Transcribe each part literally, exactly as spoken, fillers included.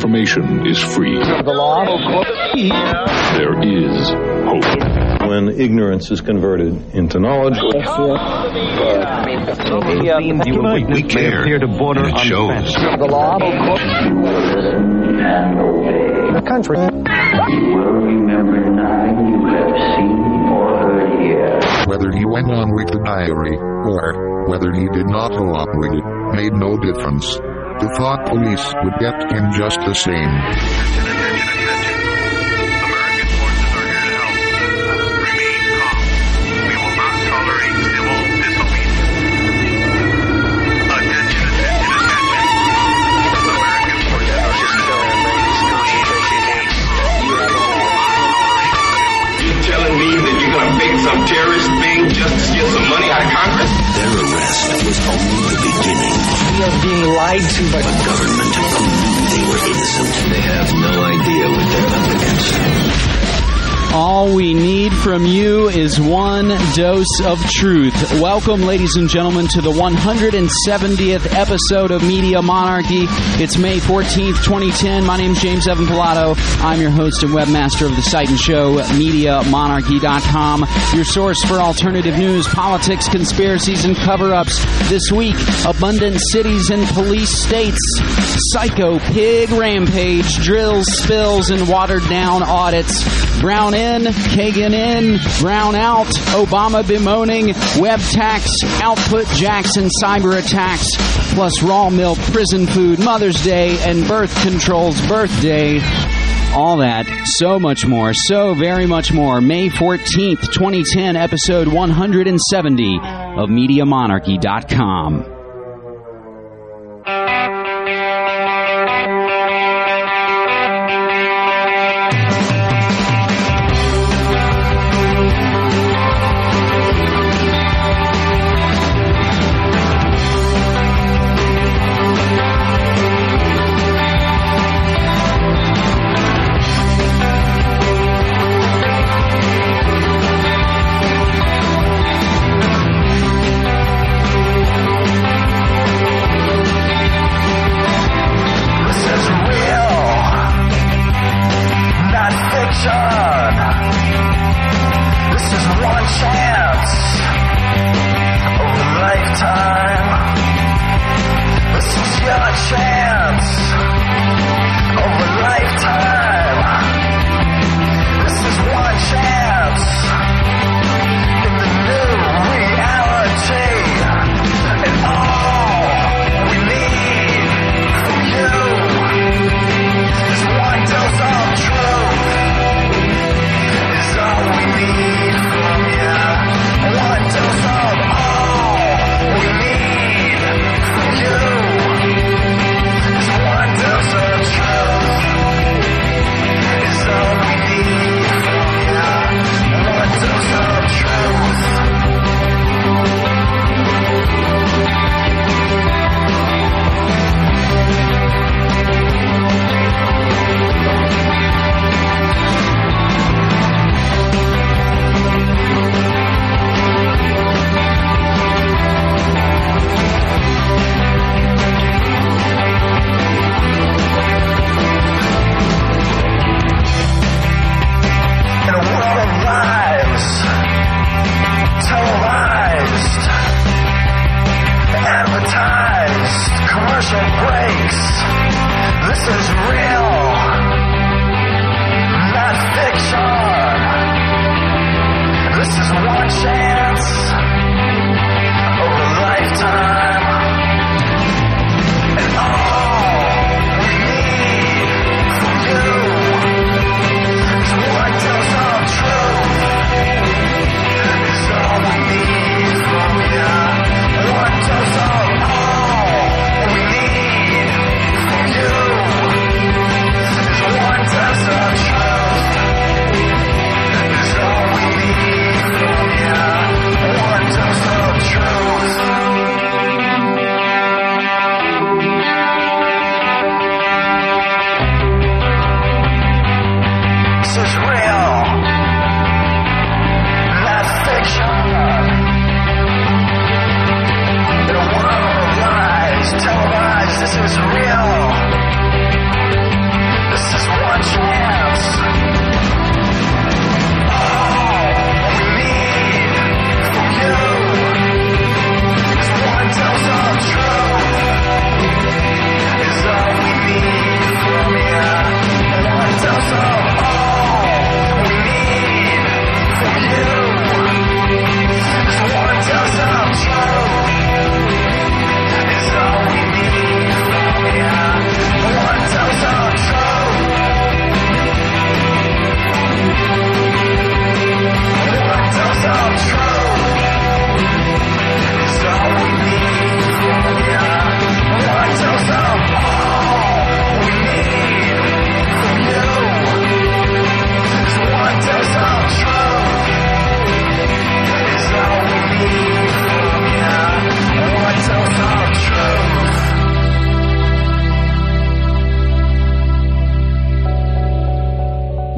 information is free. The law. There is hope. When ignorance is converted into knowledge. We care, and it shows. The law. Country. You will remember nothing you have seen or heard here. Whether he went on with the diary, or whether he did not go on with it, made no difference. The thought police would get him just the same. Some terrorist thing just to get some money out of Congress? Their arrest was only the beginning. We are being lied to by the government who knew they were innocent. They have no idea what they're up against. All we need from you is one dose of truth. Welcome, ladies and gentlemen, to the one hundred seventieth episode of Media Monarchy. It's May fourteenth, twenty ten. My name's James Evan Pilato. I'm your host and webmaster of the site and show, media monarchy dot com. Your source for alternative news, politics, conspiracies, and cover-ups. This week, abundant cities and police states, psycho pig rampage, drills, spills, and watered-down audits. Brown in, Kagan in, Brown out, Obama bemoaning, web tax, output jacks and cyber attacks, plus raw milk, prison food, Mother's Day, and birth control's birthday. All that, so much more, so very much more. May fourteenth, twenty ten, episode one hundred seventy of media monarchy dot com.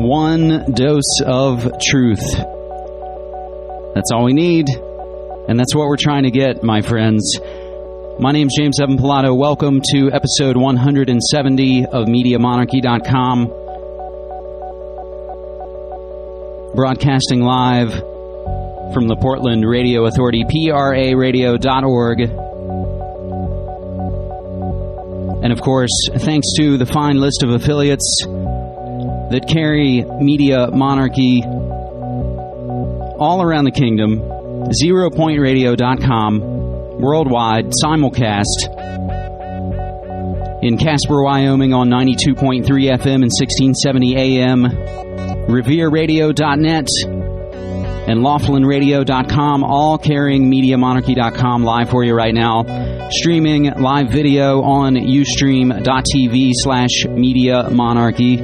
One dose of truth. That's all we need, and that's what we're trying to get, my friends. My name's James Evan Pilato. Welcome to episode one hundred seventy of Media Monarchy dot com. Broadcasting live from the Portland Radio Authority, P R A radio dot org. And of course, thanks to the fine list of affiliates that carry Media Monarchy all around the kingdom, zero point radio dot com, worldwide, simulcast in Casper, Wyoming on ninety-two point three F M and sixteen seventy A M, revere radio dot net, and laughlin radio dot com, all carrying Media Monarchy dot com live for you right now. Streaming live video on ustream dot t v slash Media Monarchy.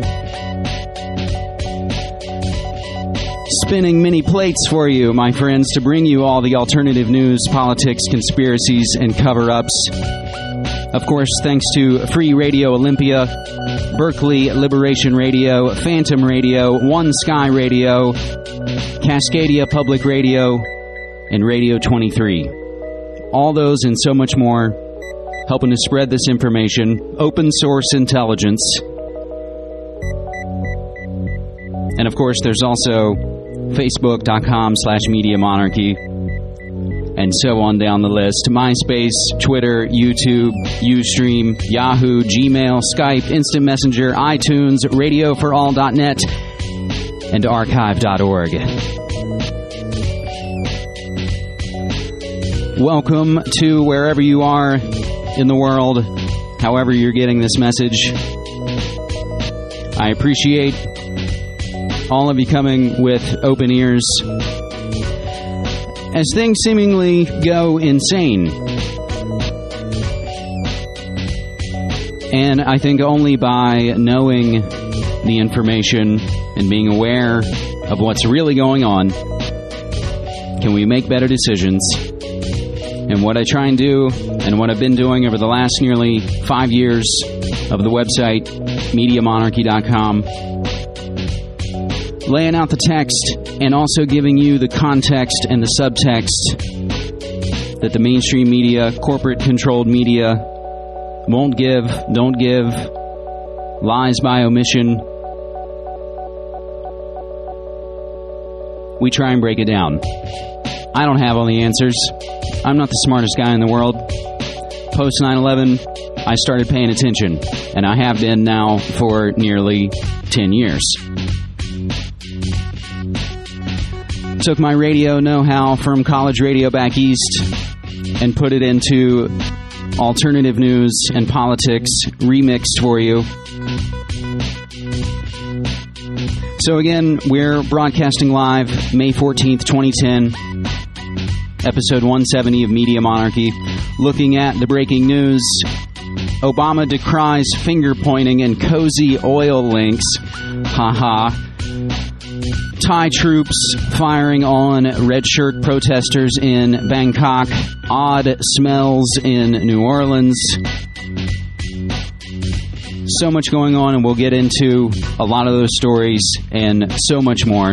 Spinning many plates for you, my friends, to bring you all the alternative news, politics, conspiracies, and cover-ups. Of course, thanks to Free Radio Olympia, Berkeley Liberation Radio, Phantom Radio, One Sky Radio, Cascadia Public Radio, and Radio twenty-three. All those and so much more helping to spread this information, open source intelligence. And of course, there's also facebook dot com slash Media Monarchy, and so on down the list. MySpace, Twitter, YouTube, Ustream, Yahoo, Gmail, Skype, Instant Messenger, iTunes, radio for all dot net, and archive dot org. Welcome to wherever you are in the world, however you're getting this message. I appreciate all of you coming with open ears as things seemingly go insane. And I think only by knowing the information and being aware of what's really going on can we make better decisions. And what I try and do, and what I've been doing over the last nearly five years of the website, Media Monarchy dot com, laying out the text and also giving you the context and the subtext that the mainstream media, corporate-controlled media, won't give, don't give, lies by omission. We try and break it down. I don't have all the answers. I'm not the smartest guy in the world. Post nine eleven, I started paying attention, and I have been now for nearly ten years. Took my radio know-how from college radio back east and put it into alternative news and politics, remixed for you. So again, we're broadcasting live May fourteenth, twenty ten. Episode one seventy of Media Monarchy, looking at the breaking news. Obama decries finger-pointing and cozy oil links. Ha-ha. Thai troops firing on red shirt protesters in Bangkok. Odd smells in New Orleans. So much going on, and we'll get into a lot of those stories and so much more.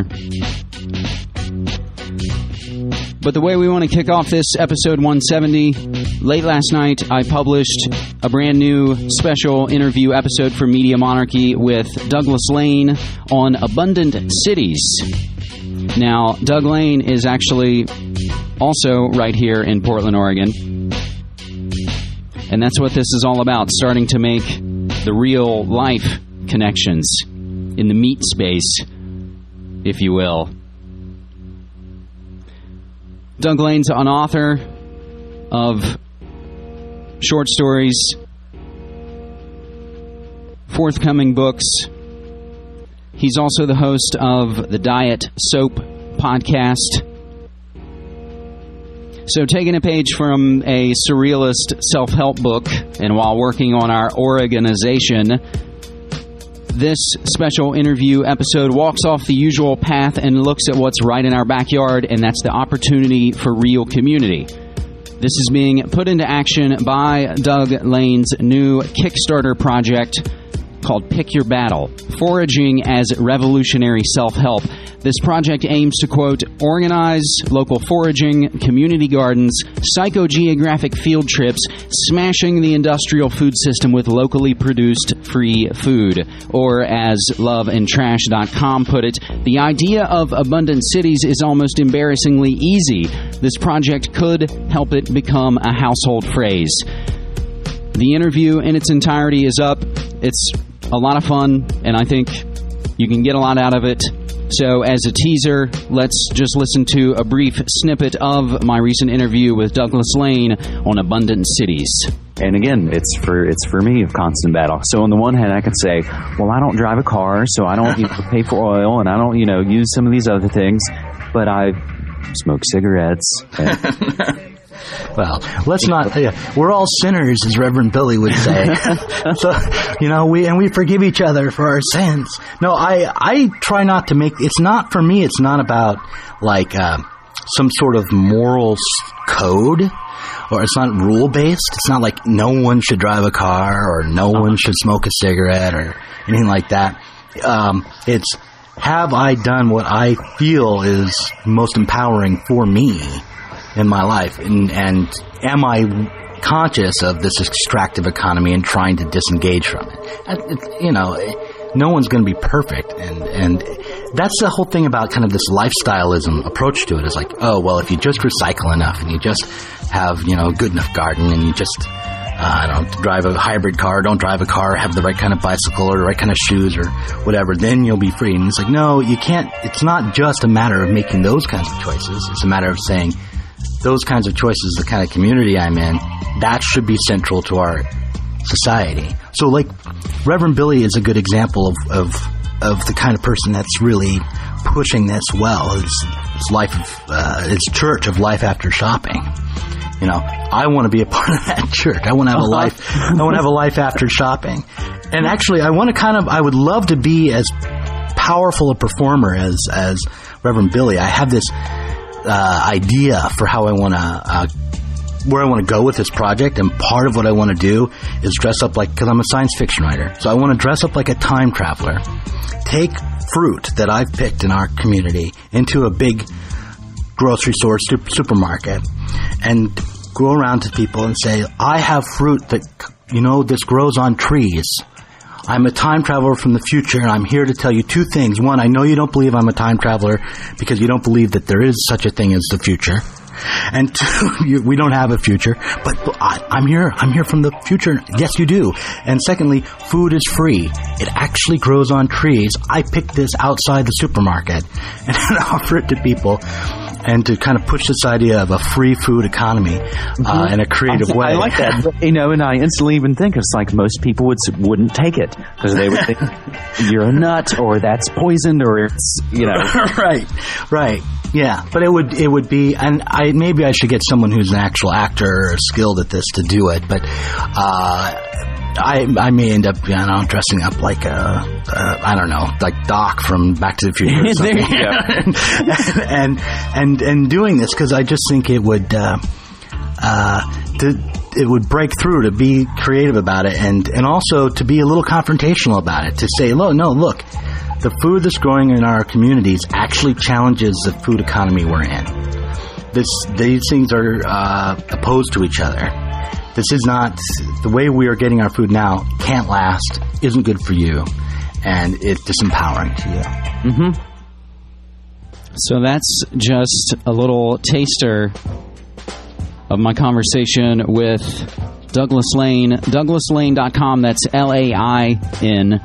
But the way we want to kick off this episode one seventy, late last night I published a brand new special interview episode for Media Monarchy with Douglas Lane on abundant cities. Now, Doug Lane is actually also right here in Portland, Oregon. And that's what this is all about, starting to make the real life connections in the meat space, if you will. Doug Lane's an author of short stories, forthcoming books. He's also the host of the Diet Soap podcast. So taking a page from a surrealist self-help book, and while working on our organization, this special interview episode walks off the usual path and looks at what's right in our backyard, and that's the opportunity for real community. This is being put into action by Doug Lane's new Kickstarter project called Pick Your Battle, Foraging as Revolutionary Self-Help. This project aims to, quote, organize local foraging, community gardens, psychogeographic field trips, smashing the industrial food system with locally produced free food. Or as love and trash dot com put it, the idea of abundant cities is almost embarrassingly easy. This project could help it become a household phrase. The interview in its entirety is up. It's a lot of fun, and I think you can get a lot out of it. So as a teaser, let's just listen to a brief snippet of my recent interview with Douglas Lane on abundant cities. And again, it's for it's for me a constant battle. So on the one hand, I could say, well, I don't drive a car, so I don't you know, pay for oil, and I don't, you know, use some of these other things, but I smoke cigarettes. And well, let's not. Yeah, we're all sinners, as Reverend Billy would say. So, you know, we and we forgive each other for our sins. No, I I try not to make. It's not for me. It's not about like uh, some sort of moral code, or it's not rule based. It's not like no one should drive a car or no one should smoke a cigarette or anything like that. Um, it's have I done what I feel is most empowering for me in my life, and, and am I conscious of this extractive economy and trying to disengage from it? it you know, no one's going to be perfect, and and that's the whole thing about kind of this lifestyleism approach to it. Is like, oh well, if you just recycle enough and you just have, you know, a good enough garden and you just uh, I don't know, drive a hybrid car, don't drive a car, have the right kind of bicycle or the right kind of shoes or whatever, then you'll be free. And it's like, no, you can't. It's not just a matter of making those kinds of choices. It's a matter of saying, those kinds of choices, the kind of community I'm in, that should be central to our society. So, like, Reverend Billy is a good example of of, of the kind of person that's really pushing this well. His, his life, of, uh, his church of life after shopping. You know, I want to be a part of that church. I want to have a life. I want to have a life after shopping. And actually, I want to kind of. I would love to be as powerful a performer as as Reverend Billy. I have this Uh, idea for how I want to, uh, where I want to go with this project, and part of what I want to do is dress up like, because I'm a science fiction writer, so I want to dress up like a time traveler, take fruit that I've picked in our community into a big grocery store, super, supermarket, and go around to people and say, I have fruit that, you know, this grows on trees. I'm a time traveler from the future, and I'm here to tell you two things. One, I know you don't believe I'm a time traveler because you don't believe that there is such a thing as the future. And two, you, we don't have a future, but I, I'm here. I'm here from the future. Yes, you do. And secondly, food is free. It actually grows on trees. I picked this outside the supermarket and offer it to people, and to kind of push this idea of a free food economy uh, mm-hmm. in a creative way. I like that. You know, and I instantly even think it's like most people would, wouldn't take it because they would think you're a nut, or that's poisoned, or it's, you know. Right, right. Yeah, but it would it would be, and I maybe I should get someone who's an actual actor or skilled at this to do it, but uh, I I may end up, you know, dressing up like a, a I don't know, like Doc from Back to the Future or something. There you go. and, and and and doing this because I just think it would uh, uh, to, it would break through to be creative about it, and and also to be a little confrontational about it, to say, look, no, look. The food that's growing in our communities actually challenges the food economy we're in. This, these things are uh, opposed to each other. This is not, the way we are getting our food now can't last, isn't good for you, and it's disempowering to you. Mm-hmm. So that's just a little taster of my conversation with Douglas Lane. Douglas Lane dot com, that's L A I N.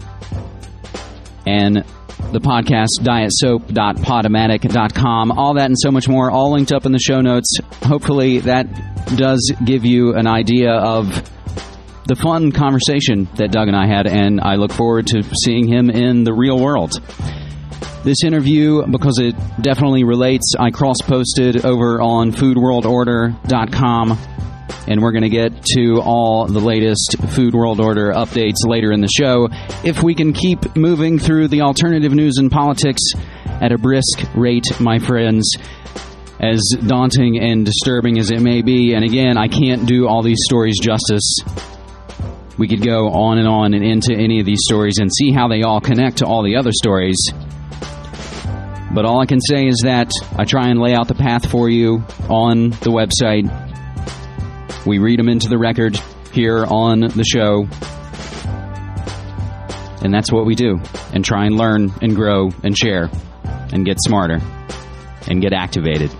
And the podcast, diet soap dot podomatic dot com. All that and so much more, all linked up in the show notes. Hopefully that does give you an idea of the fun conversation that Doug and I had, and I look forward to seeing him in the real world. This interview, because it definitely relates, I cross-posted over on food world order dot com. And we're going to get to all the latest Food World Order updates later in the show, if we can keep moving through the alternative news and politics at a brisk rate, my friends, as daunting and disturbing as it may be. And again, I can't do all these stories justice We could go on and on and into any of these stories and see how they all connect to all the other stories. But all I can say is that I try and lay out the path for you on the website. We read them into the record here on the show. And that's what we do. And try and learn and grow and share and get smarter and get activated.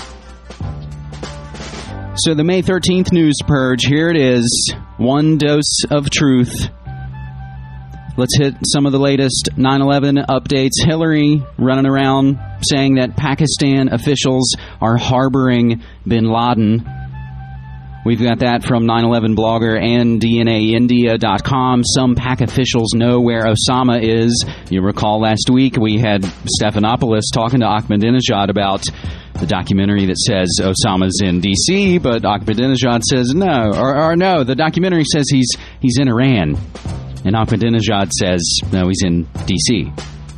So the May thirteenth News Purge, here it is. One dose of truth. Let's hit some of the latest nine eleven updates. Hillary running around saying that Pakistan officials are harboring bin Laden. We've got that from nine eleven blogger and D N A India dot com. Some Pak officials know where Osama is. You recall last week we had Stephanopoulos talking to Ahmadinejad about the documentary that says Osama's in D C, but Ahmadinejad says no. Or, or no, the documentary says he's he's in Iran. And Ahmadinejad says, no, he's in D C.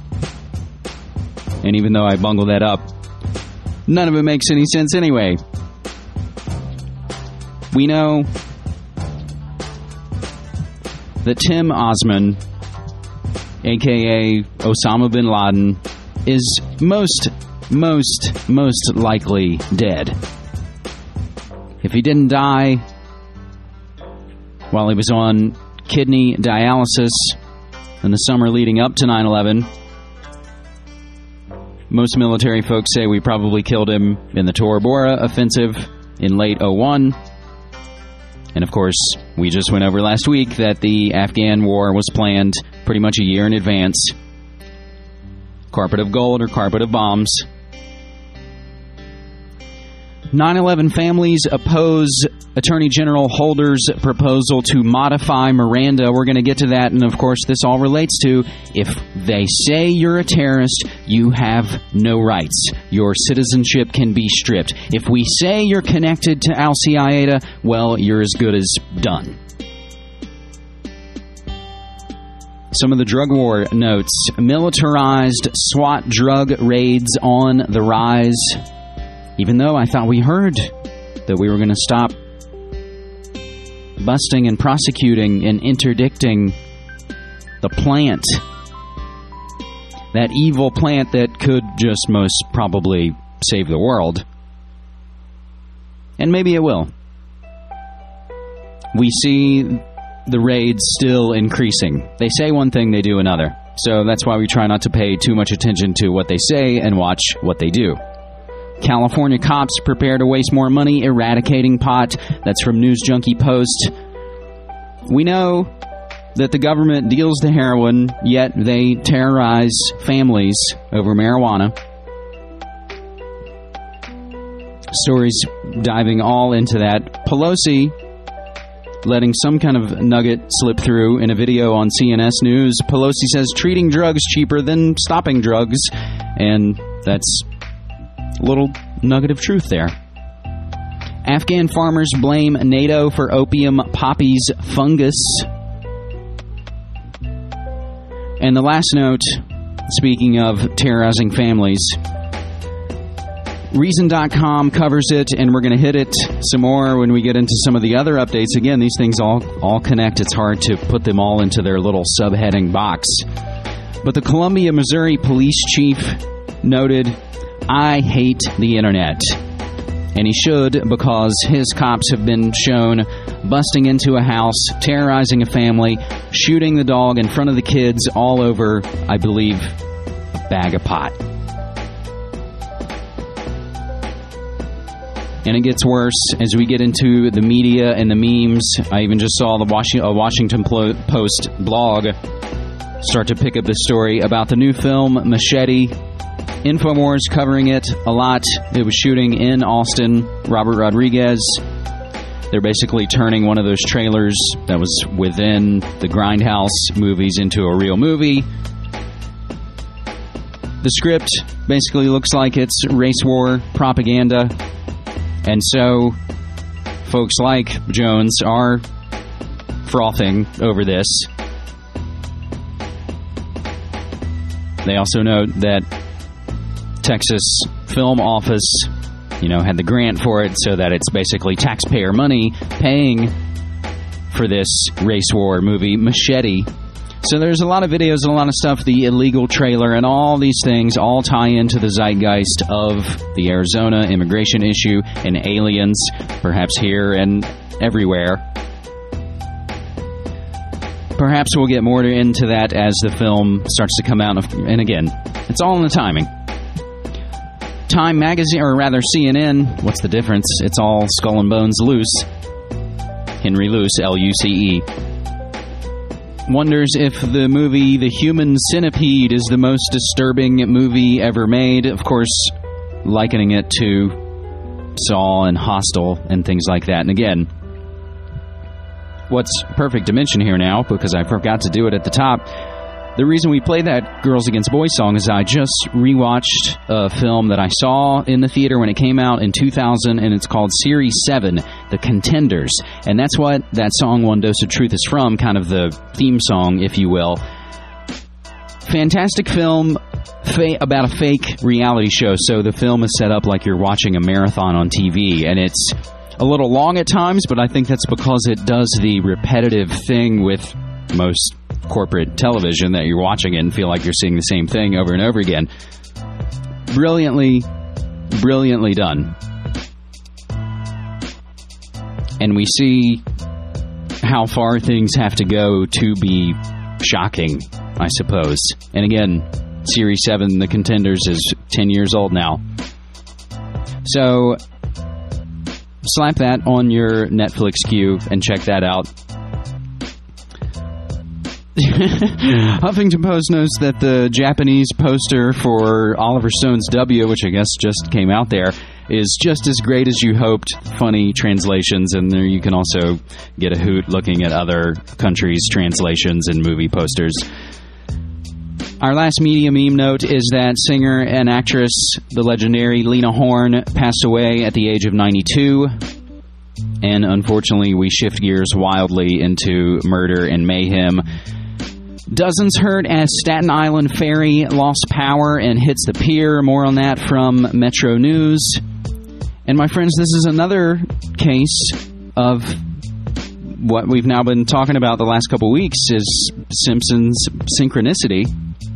And even though I bungled that up, none of it makes any sense anyway. We know that Tim Osman, a k a. Osama bin Laden, is most, most, most likely dead. If he didn't die while he was on kidney dialysis in the summer leading up to nine eleven, most military folks say we probably killed him in the Tora Bora offensive in late oh one. And of course, we just went over last week that the Afghan war was planned pretty much a year in advance. Carpet of gold or carpet of bombs. nine eleven families oppose Attorney General Holder's proposal to modify Miranda. We're going to get to that, and of course this all relates to if they say you're a terrorist, you have no rights. Your citizenship can be stripped. If we say you're connected to Al-Qaeda, well, you're as good as done. Some of the drug war notes. Militarized SWAT drug raids on the rise. Even though I thought we heard that we were going to stop busting and prosecuting and interdicting the plant. That evil plant that could just most probably save the world. And maybe it will. We see the raids still increasing. They say one thing, they do another. So that's why we try not to pay too much attention to what they say and watch what they do. California cops prepare to waste more money eradicating pot. That's from News Junkie Post. We know that the government deals the heroin, yet they terrorize families over marijuana. Stories diving all into that. Pelosi letting some kind of nugget slip through in a video on C N S News. Pelosi says treating drugs cheaper than stopping drugs. And that's a little nugget of truth there. Afghan farmers blame NATO for opium poppies fungus. And the last note, speaking of terrorizing families, Reason dot com covers it, and we're going to hit it some more when we get into some of the other updates. Again, these things all, all connect. It's hard to put them all into their little subheading box. But the Columbia, Missouri police chief noted, I hate the internet. And he should, because his cops have been shown busting into a house, terrorizing a family, shooting the dog in front of the kids all over, I believe, a bag of pot. And it gets worse as we get into the media and the memes. I even just saw the Washington, a Washington Post blog start to pick up the story about the new film, Machete. InfoWars covering it a lot. It was shooting in Austin. Robert Rodriguez. They're basically turning one of those trailers that was within the Grindhouse movies into a real movie. The script basically looks like it's race war propaganda. And so, folks like Jones are frothing over this. They also note that Texas Film Office, you know, had the grant for it so that it's basically taxpayer money paying for this race war movie, Machete. So there's a lot of videos and a lot of stuff, the illegal trailer and all these things all tie into the zeitgeist of the Arizona immigration issue and aliens, perhaps here and everywhere. Perhaps we'll get more into that as the film starts to come out. And again, it's all in the timing. Time magazine, or rather C N N, what's the difference? It's all Skull and Bones Luce. Henry Luce, L U C E. Wonders if the movie The Human Centipede is the most disturbing movie ever made. Of course, likening it to Saw and Hostel and things like that. And again, what's perfect to mention here now, because I forgot to do it at the top, the reason we play that Girls Against Boys song is I just rewatched a film that I saw in the theater when it came out in two thousand, and it's called Series seven, The Contenders. And that's what that song One Dose of Truth is from, kind of the theme song, if you will. Fantastic film fa- about a fake reality show. So the film is set up like you're watching a marathon on T V, and it's a little long at times, but I think that's because it does the repetitive thing with most corporate television that you're watching it and feel like you're seeing the same thing over and over again. Brilliantly, brilliantly done. And we see how far things have to go to be shocking, I suppose. And again, Series seven, The Contenders, is ten years old now. So slap that on your Netflix queue and check that out. Huffington Post notes that the Japanese poster for Oliver Stone's W, which I guess just came out there, is just as great as you hoped. Funny translations, and there you can also get a hoot looking at other countries' translations and movie posters. Our last media meme note is that singer and actress, the legendary Lena Horne, passed away at the age of ninety-two. And unfortunately, we shift gears wildly into murder and mayhem. Dozens hurt as Staten Island ferry lost power and hits the pier. More on that from Metro News. And my friends, this is another case of what we've now been talking about the last couple weeks, is Simpsons synchronicity.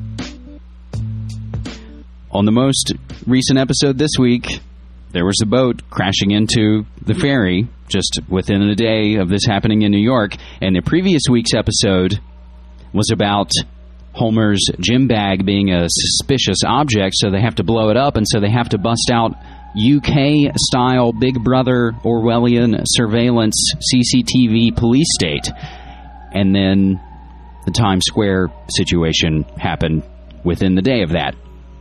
On the most recent episode this week, there was a boat crashing into the ferry just within a day of this happening in New York. And the previous week's episode was about Homer's gym bag being a suspicious object, so they have to blow it up, and so they have to bust out U K-style Big Brother Orwellian surveillance C C T V police state. And then the Times Square situation happened within the day of that.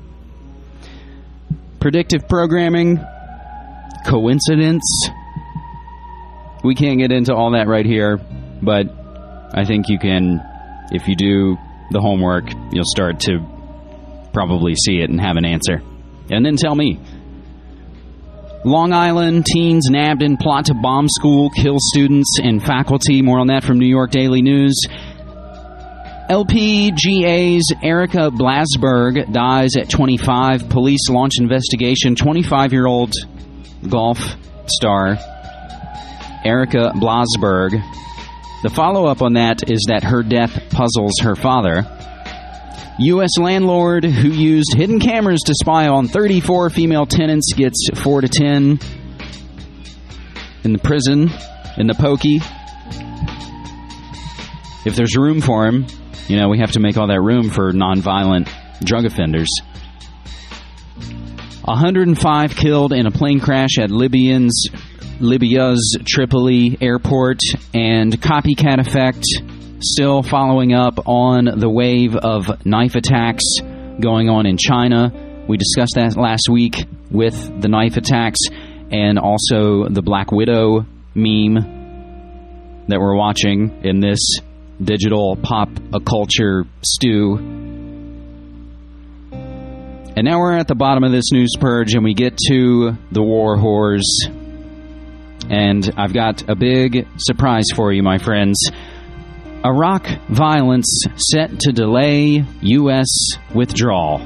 Predictive programming, coincidence? We can't get into all that right here, but I think you can, if you do the homework, you'll start to probably see it and have an answer. And then tell me. Long Island, teens nabbed in plot to bomb school, kill students and faculty. More on that from New York Daily News. L P G A's Erica Blasberg dies at twenty-five. Police launch investigation. twenty-five-year-old golf star Erica Blasberg. The follow-up on that is that her death puzzles her father. U S landlord who used hidden cameras to spy on thirty-four female tenants gets four to ten in the prison, in the pokey. If there's room for him, you know, we have to make all that room for nonviolent drug offenders. one hundred five killed in a plane crash at Libyan's, Libya's Tripoli airport, and copycat effect still following up on the wave of knife attacks going on in China. We discussed that last week with the knife attacks and also the Black Widow meme that we're watching in this digital pop a culture stew. And now we're at the bottom of this news purge and we get to the war whores. And I've got a big surprise for you, my friends. Iraq violence set to delay U S withdrawal.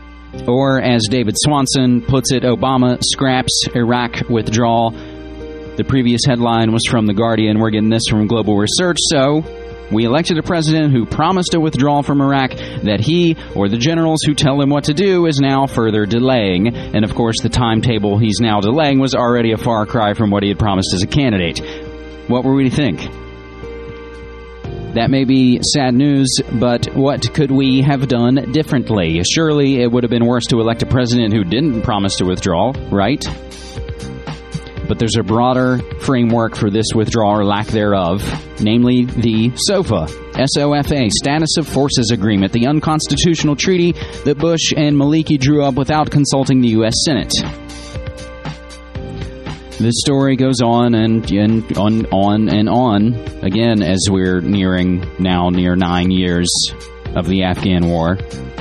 Or, as David Swanson puts it, Obama scraps Iraq withdrawal. The previous headline was from The Guardian. We're getting this from Global Research. So, we elected a president who promised a withdrawal from Iraq that he or the generals who tell him what to do is now further delaying. And, of course, the timetable he's now delaying was already a far cry from what he had promised as a candidate. What were we to think? That may be sad news, but what could we have done differently? Surely it would have been worse to elect a president who didn't promise to withdraw, right? But there's a broader framework for this withdrawal or lack thereof, namely the SOFA, S O F A, Status of Forces Agreement, the unconstitutional treaty that Bush and Maliki drew up without consulting the U S Senate. This story goes on and, and on, on and on, again, as we're nearing now near nine years of the Afghan war.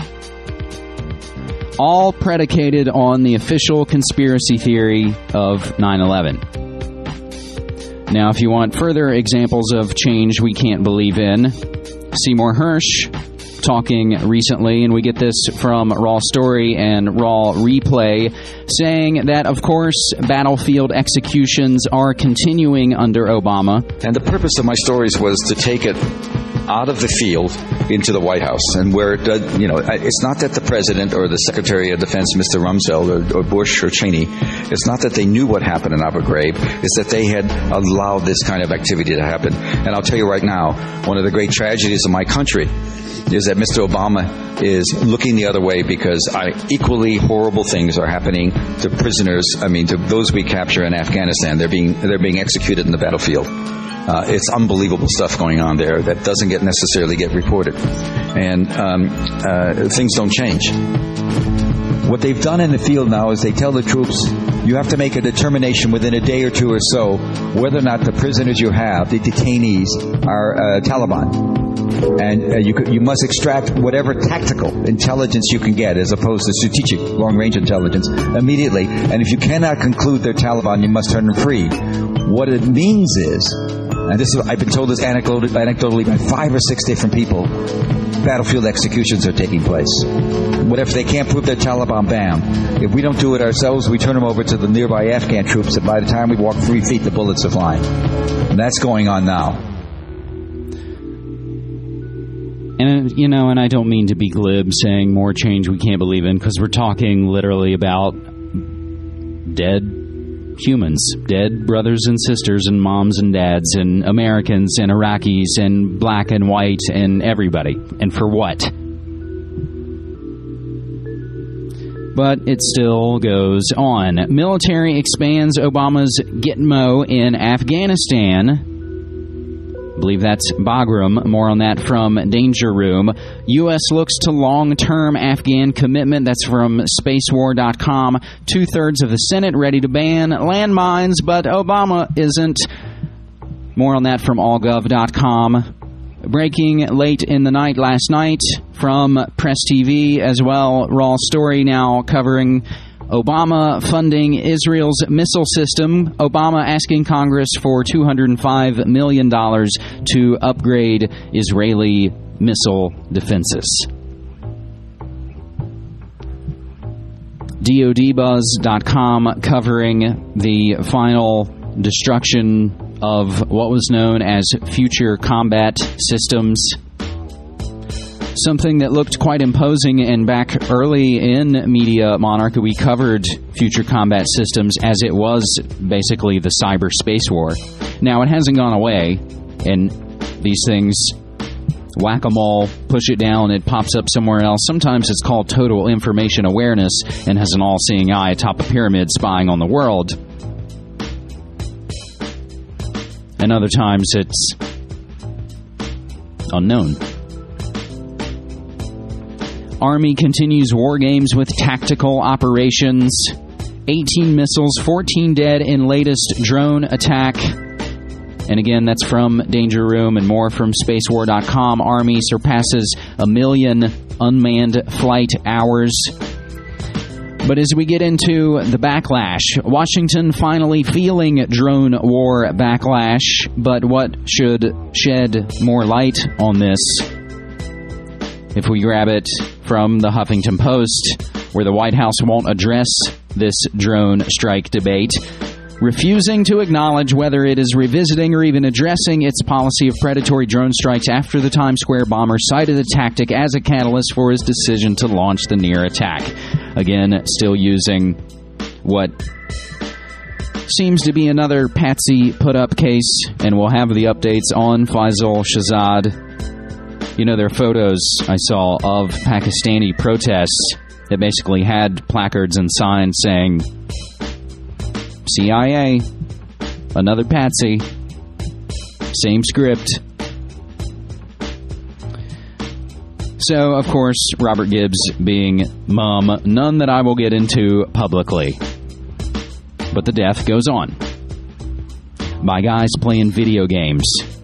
All predicated on the official conspiracy theory of nine eleven. Now, if you want further examples of change we can't believe in, Seymour Hersh talking recently, and we get this from Raw Story and Raw Replay, saying that, of course, battlefield executions are continuing under Obama. And the purpose of my stories was to take it out of the field into the White House, and where it does, you know, it's not that the president or the Secretary of Defense, Mister Rumsfeld, or, or Bush or Cheney, it's not that they knew what happened in Abu Ghraib, it's that they had allowed this kind of activity to happen. And I'll tell you right now, one of the great tragedies of my country is that Mister Obama is looking the other way, because I, equally horrible things are happening to prisoners, I mean, to those we capture in Afghanistan. They're being, they're being executed in the battlefield. Uh, it's unbelievable stuff going on there that doesn't get necessarily get reported. And um, uh, things don't change. What they've done in the field now is they tell the troops, you have to make a determination within a day or two or so whether or not the prisoners you have, the detainees, are uh, Taliban. And uh, you, you must extract whatever tactical intelligence you can get, as opposed to strategic, long-range intelligence, immediately. And if you cannot conclude they're Taliban, you must turn them free. What it means is, and this is, I've been told this anecdotally, anecdotally by five or six different people, battlefield executions are taking place. What if they can't prove they're Taliban? Bam. If we don't do it ourselves, we turn them over to the nearby Afghan troops, and by the time we walk three feet, the bullets are flying. And that's going on now. And, you know, and I don't mean to be glib saying more change we can't believe in, because we're talking literally about dead humans, dead brothers and sisters and moms and dads and Americans and Iraqis and black and white and everybody. And for what? But it still goes on. Military expands Obama's Gitmo in Afghanistan. I believe that's Bagram. More on that from Danger Room. U S looks to long-term Afghan commitment. That's from space war dot com. Two-thirds of the Senate ready to ban landmines, but Obama isn't. More on that from all gov dot com. Breaking late in the night last night from Press T V as well. Raw Story now covering Obama funding Israel's missile system. Obama asking Congress for two hundred five million dollars to upgrade Israeli missile defenses. D O D buzz dot com covering the final destruction of what was known as Future Combat Systems. Something that looked quite imposing, and back early in Media Monarchy, we covered Future Combat Systems as it was basically the cyberspace war. Now, it hasn't gone away, and these things, whack-a-mole, push it down, it pops up somewhere else. Sometimes it's called total information awareness and has an all-seeing eye atop a pyramid spying on the world. And other times it's unknown. Army continues war games with tactical operations. eighteen missiles, fourteen dead in latest drone attack. And again, that's from Danger Room and more from space war dot com. Army surpasses a million unmanned flight hours. But as we get into the backlash, Washington finally feeling drone war backlash. But what should shed more light on this? If we grab it from the Huffington Post, where the White House won't address this drone strike debate. refusing to acknowledge whether it is revisiting or even addressing its policy of predatory drone strikes after the Times Square bomber cited the tactic as a catalyst for his decision to launch the near attack. Again, still using what seems to be another patsy put-up case, and we'll have the updates on Faisal Shahzad. You know, there are photos I saw of Pakistani protests that basically had placards and signs saying, C I A, another patsy, same script. So, of course, Robert Gibbs being mum, none that I will get into publicly. But the death goes on by guys playing video games.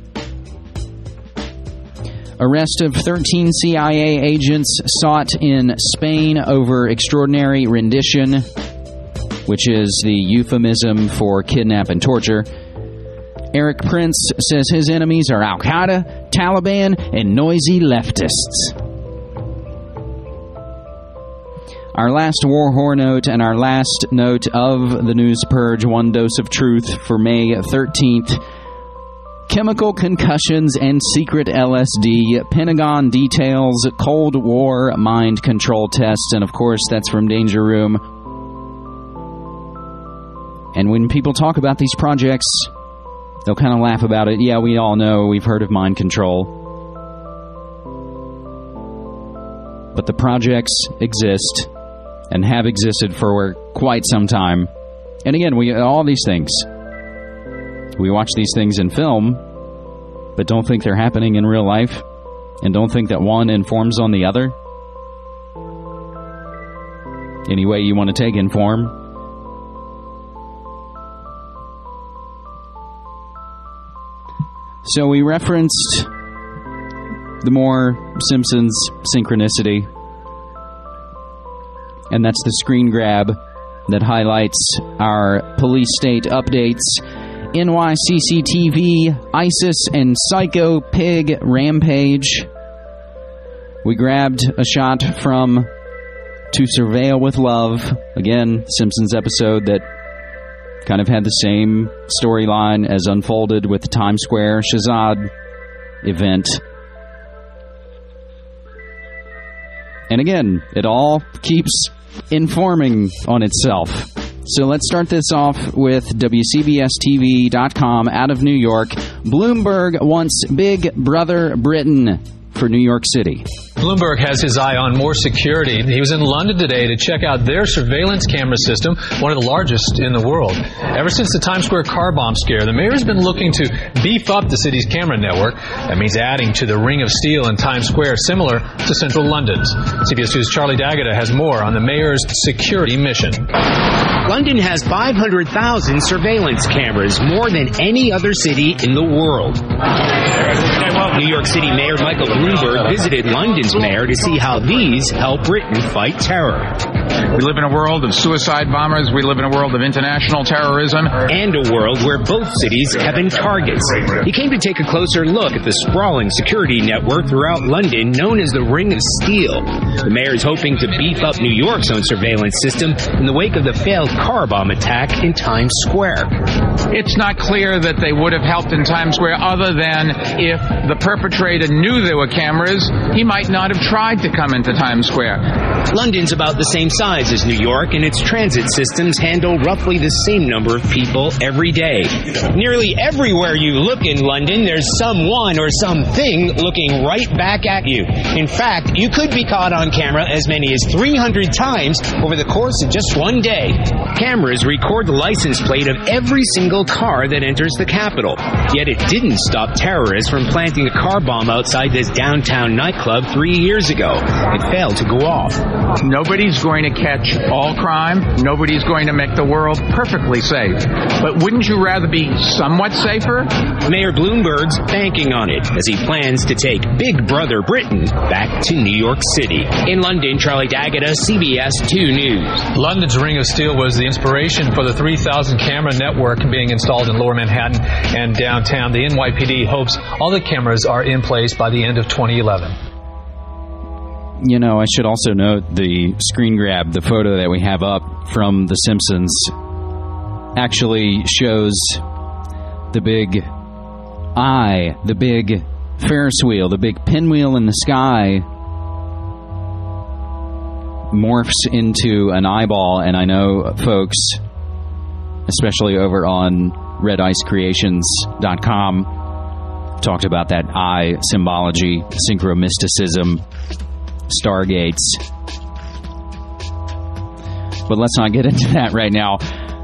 Arrest of thirteen C I A agents sought in Spain over extraordinary rendition, which is the euphemism for kidnap and torture. Eric Prince says his enemies are Al-Qaeda, Taliban, and noisy leftists. Our last war horror note and our last note of the News Purge, one dose of truth for May thirteenth. Chemical concussions and secret L S D, Pentagon details, Cold War mind control tests, and of course that's from Danger Room. And when people talk about these projects, they'll kind of laugh about it. Yeah, we all know, we've heard of mind control. But the projects exist and have existed for quite some time. And again, we all these things. We watch these things in film, but don't think they're happening in real life, and don't think that one informs on the other. Any way you want to take inform. So we referenced the more Simpsons synchronicity, and that's the screen grab that highlights our police state updates. N Y C C T V, ISIS, and Psycho Pig Rampage. We grabbed a shot from To Surveil with Love, again, Simpsons episode that kind of had the same storyline as unfolded with the Times Square Shahzad event. And again, it all keeps informing on itself. So let's start this off with W C B S T V dot com out of New York. Bloomberg wants Big Brother Britain for New York City. Bloomberg has his eye on more security. He was in London today to check out their surveillance camera system, one of the largest in the world. Ever since the Times Square car bomb scare, the mayor has been looking to beef up the city's camera network. That means adding to the Ring of Steel in Times Square, similar to central London's. C B S News' Charlie D'Agata has more on the mayor's security mission. London has five hundred thousand surveillance cameras, more than any other city in the world. New York City Mayor Michael Bloomberg visited London's mayor to see how these help Britain fight terror. We live in a world of suicide bombers. We live in a world of international terrorism. And a world where both cities have been targets. He came to take a closer look at the sprawling security network throughout London known as the Ring of Steel. The mayor is hoping to beef up New York's own surveillance system in the wake of the failed car bomb attack in Times Square. It's not clear that they would have helped in Times Square other than if the perpetrator knew there were cameras, he might not have tried to come into Times Square. London's about the same size as New York, and its transit systems handle roughly the same number of people every day. Nearly everywhere you look in London, there's someone or something looking right back at you. In fact, you could be caught on camera as many as three hundred times over the course of just one day. Cameras record the license plate of every single car that enters the capital. Yet it didn't stop terrorists from planting a car bomb outside this downtown nightclub three years ago. It failed to go off. Nobody's going to catch all crime. Nobody's going to make the world perfectly safe. But wouldn't you rather be somewhat safer? Mayor Bloomberg's banking on it as he plans to take Big Brother Britain back to New York City. In London, Charlie D'Agata, C B S two News. London's Ring of Steel was the inspiration for the three thousand camera network being installed in Lower Manhattan and downtown. The N Y P D hopes all the cameras are in place by the end of twenty eleven. You know, I should also note the screen grab, the photo that we have up from The Simpsons. actually shows the big eye, the big Ferris wheel, the big pinwheel in the sky morphs into an eyeball. And I know folks, especially over on red ice creations dot com, talked about that eye symbology, synchromysticism, stargates. But let's not get into that right now.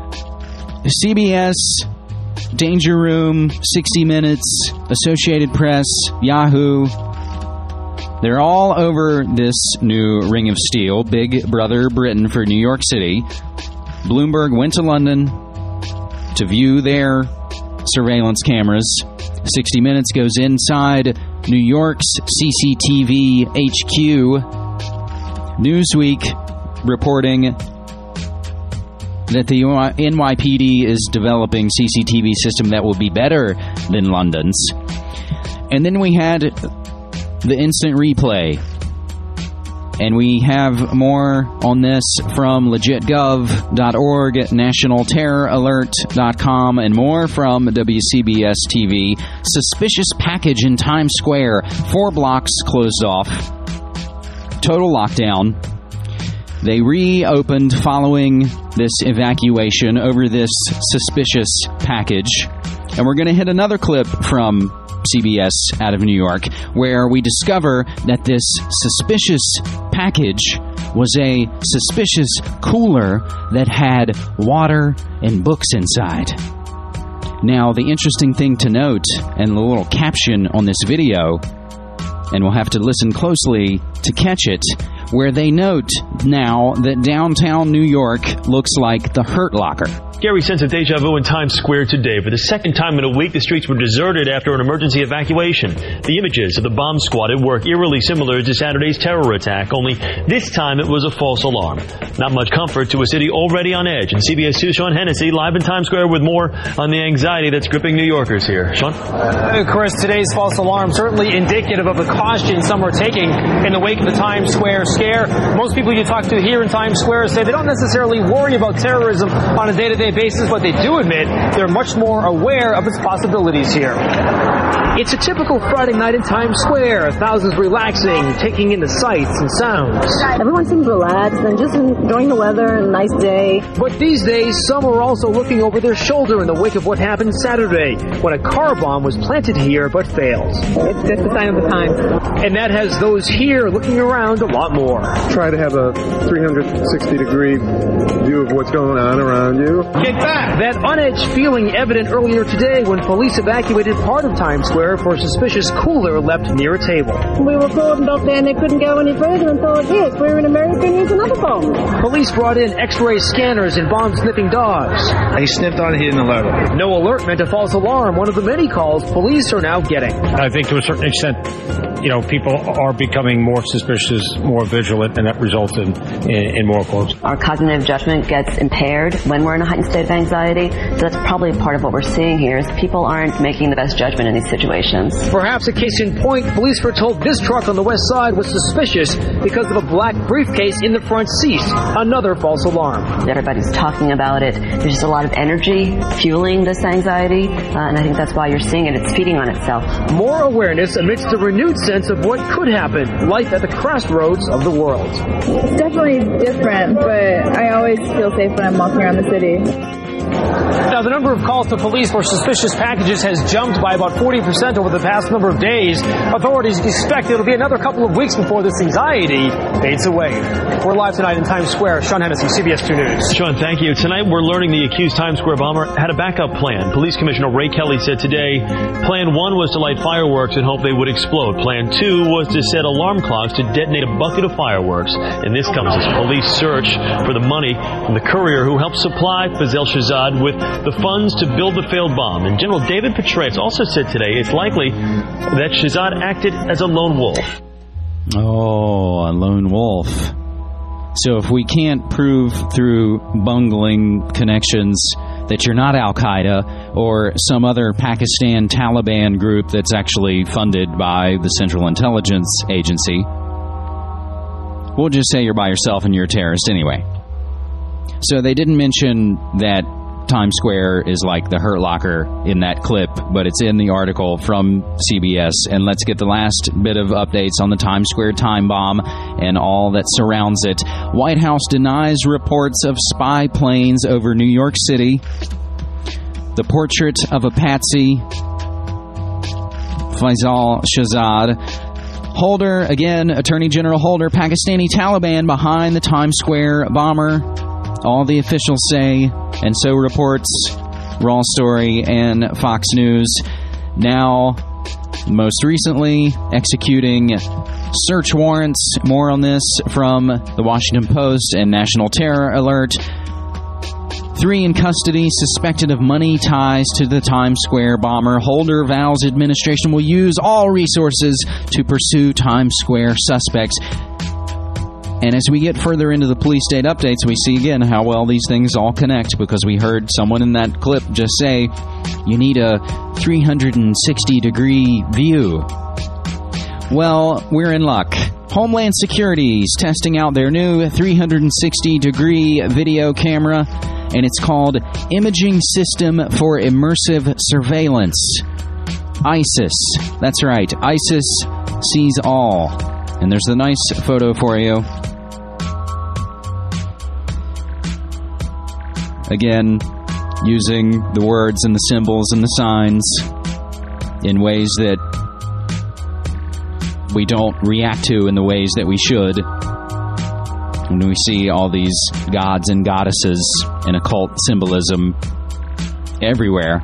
C B S, Danger Room, sixty minutes, Associated Press, Yahoo, they're all over this new Ring of Steel, Big Brother Britain for New York City. Bloomberg went to London to view their surveillance cameras. sixty minutes goes inside New York's C C T V H Q. Newsweek reporting that the N Y P D is developing C C T V system that will be better than London's. And then we had the instant replay. And we have more on this from legit gov dot org, national terror alert dot com, and more from W C B S T V. Suspicious package in Times Square. Four blocks closed off. Total lockdown. They reopened following this evacuation over this suspicious package. And we're going to hit another clip from C B S out of New York, where we discover that this suspicious package was a suspicious cooler that had water and books inside. Now, the interesting thing to note, and the little caption on this video, and we'll have to listen closely to catch it, where they note now that downtown New York looks like the Hurt Locker. Scary sense of deja vu in Times Square today. For the second time in a week, the streets were deserted after an emergency evacuation. The images of the bomb squad at work eerily similar to Saturday's terror attack, only this time it was a false alarm. Not much comfort to a city already on edge. And C B S two's Sean Hennessy live in Times Square with more on the anxiety that's gripping New Yorkers here. Sean? Uh, Chris, today's false alarm certainly indicative of the caution some are taking in the wake of the Times Square scare. Most people you talk to here in Times Square say they don't necessarily worry about terrorism on a day-to-day basis, but they do admit they're much more aware of its possibilities here. It's a typical Friday night in Times Square. Thousands relaxing, taking in the sights and sounds. Everyone seems relaxed and just enjoying the weather and a nice day. But these days, some are also looking over their shoulder in the wake of what happened Saturday, when a car bomb was planted here but failed. It's just a sign of the times. And that has those here looking around a lot more. Try to have a three hundred sixty degree view of what's going on around you. Get back! That unedged feeling evident earlier today when police evacuated part of Times Square for a suspicious cooler left near a table. We were cordoned up there and they couldn't go any further until it hit. We were in America and here's another bomb. Police brought in x-ray scanners and bomb-sniffing dogs. They sniffed on it, hidden alert. No alert meant a false alarm, one of the many calls police are now getting. I think to a certain extent, you know, people are becoming more suspicious, more vigilant, and that results in, in, in more calls. Our cognitive judgment gets impaired when we're in a heightened state of anxiety. So that's probably part of what we're seeing here is people aren't making the best judgment in these situations. Perhaps a case in point, police were told this truck on the west side was suspicious because of a black briefcase in the front seat. Another false alarm. Everybody's talking about it. There's just a lot of energy fueling this anxiety, uh, and I think that's why you're seeing it. It's feeding on itself. More awareness amidst a renewed sense of what could happen. Life at the crossroads of the world. It's definitely different, but I always feel safe when I'm walking around the city. Now, the number of calls to police for suspicious packages has jumped by about forty percent over the past number of days. Authorities expect it'll be another couple of weeks before this anxiety fades away. We're live tonight in Times Square. Sean Hennessy, C B S two News. Sean, thank you. Tonight, we're learning the accused Times Square bomber had a backup plan. Police Commissioner Ray Kelly said today, Plan one was to light fireworks and hope they would explode. Plan two was to set alarm clocks to detonate a bucket of fireworks. And this comes as police search for the money from the courier who helped supply Fazel Shahzad with the funds to build the failed bomb. And General David Petraeus also said today it's likely that Shahzad acted as a lone wolf. Oh, a lone wolf. So if we can't prove through bungling connections that you're not Al-Qaeda or some other Pakistan Taliban group that's actually funded by the Central Intelligence Agency, we'll just say you're by yourself and you're a terrorist anyway. So they didn't mention that Times Square is like the Hurt Locker in that clip, but it's in the article from C B S. And let's get the last bit of updates on the Times Square time bomb and all that surrounds it. White House denies reports of spy planes over New York City. The portrait of a patsy, Faisal Shahzad. Holder, again, Attorney General Holder, Pakistani Taliban behind the Times Square bomber. All the officials say, and so reports Raw Story and Fox News. Now, most recently, executing search warrants. More on this from the Washington Post and National Terror Alert. Three in custody, suspected of money ties to the Times Square bomber. Holder vows administration will use all resources to pursue Times Square suspects. And as we get further into the police state updates, we see again how well these things all connect, because we heard someone in that clip just say, you need a three hundred sixty degree view. Well, we're in luck. Homeland Security's testing out their new three hundred sixty degree video camera, and it's called Imaging System for Immersive Surveillance. ISIS. That's right. ISIS sees all. And there's the nice photo for you. Again, using the words and the symbols and the signs in ways that we don't react to in the ways that we should. When we see all these gods and goddesses and occult symbolism everywhere.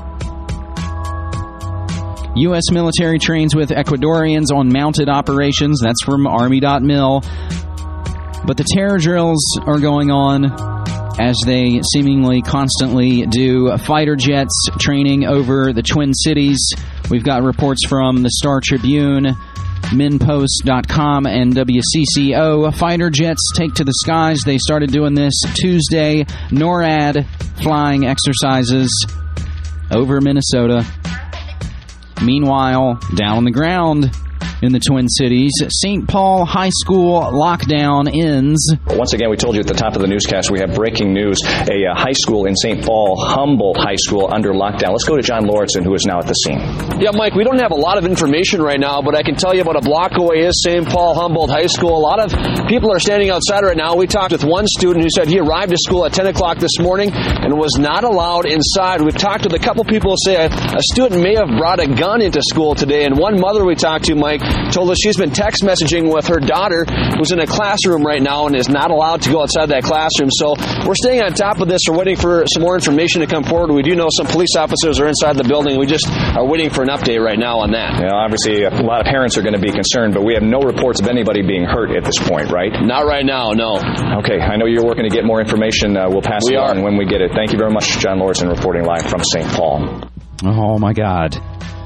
U S military trains with Ecuadorians on mounted operations. That's from Army dot mil. But the terror drills are going on as they seemingly constantly do. Fighter jets training over the Twin Cities. We've got reports from the Star Tribune, Minpost dot com, and W C C O. Fighter jets take to the skies. They started doing this Tuesday. NORAD flying exercises over Minnesota. Meanwhile, down on the ground in the Twin Cities, Saint Paul High School lockdown ends. Once again, we told you at the top of the newscast, we have breaking news. A uh, high school in Saint Paul, Humboldt High School, under lockdown. Let's go to John Lauritsen, who is now at the scene. Yeah, Mike, we don't have a lot of information right now, but I can tell you about a block away is Saint Paul Humboldt High School. A lot of people are standing outside right now. We talked with one student who said he arrived to school at ten o'clock this morning and was not allowed inside. We've talked with a couple people who say a, a student may have brought a gun into school today, and one mother we talked to, Mike, told us she's been text messaging with her daughter who's in a classroom right now and is not allowed to go outside that classroom. So we're staying on top of this. We're waiting for some more information to come forward. We do know some police officers are inside the building. We just are waiting for an update right now on that. Yeah, obviously a lot of parents are going to be concerned, but we have no reports of anybody being hurt at this point, right? Not right now, no. Okay, I know you're working to get more information. Uh, we'll pass we it are. on when we get it. Thank you very much, John Lauritsen, reporting live from Saint Paul. Oh, my God.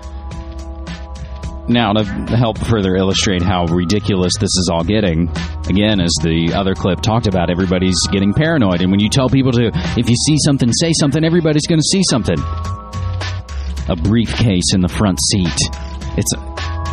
Now, to help further illustrate how ridiculous this is all getting, again, as the other clip talked about, everybody's getting paranoid. And when you tell people to, if you see something, say something, everybody's going to see something. A briefcase in the front seat. It's a...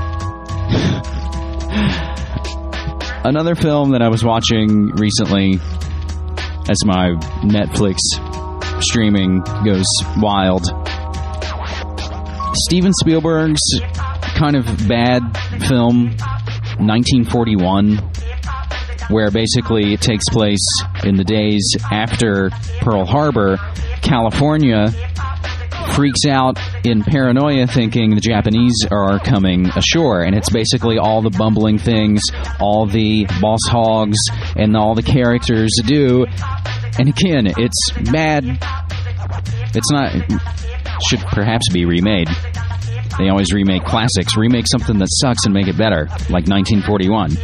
Another film that I was watching recently as my Netflix streaming goes wild. Steven Spielberg's kind of bad film, nineteen forty-one, where basically it takes place in the days after Pearl Harbor. California freaks out in paranoia thinking the Japanese are coming ashore, and it's basically all the bumbling things all the boss hogs and all the characters do. And again, it's bad. It's not, should perhaps be remade. They always remake classics. Remake something that sucks and make it better, like nineteen forty-one.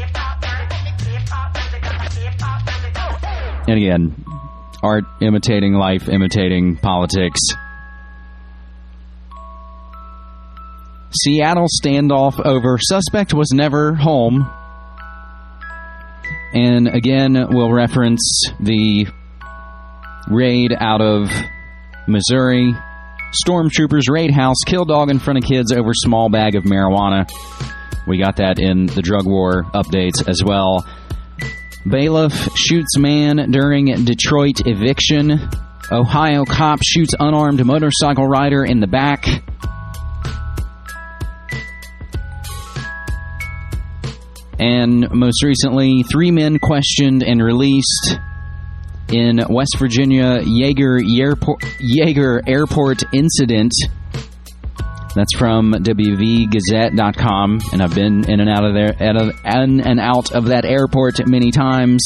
And again, art imitating life, imitating politics. Seattle standoff over suspect was never home. And again, we'll reference the raid out of Missouri. Stormtroopers raid house, kill dog in front of kids over small bag of marijuana. We got that in the drug war updates as well. Bailiff shoots man during Detroit eviction. Ohio cop shoots unarmed motorcycle rider in the back. And most recently, three men questioned and released in West Virginia Yeager Airport, Yeager Airport incident. That's from W V Gazette dot com, and I've been in and out of there, in and out of that airport many times.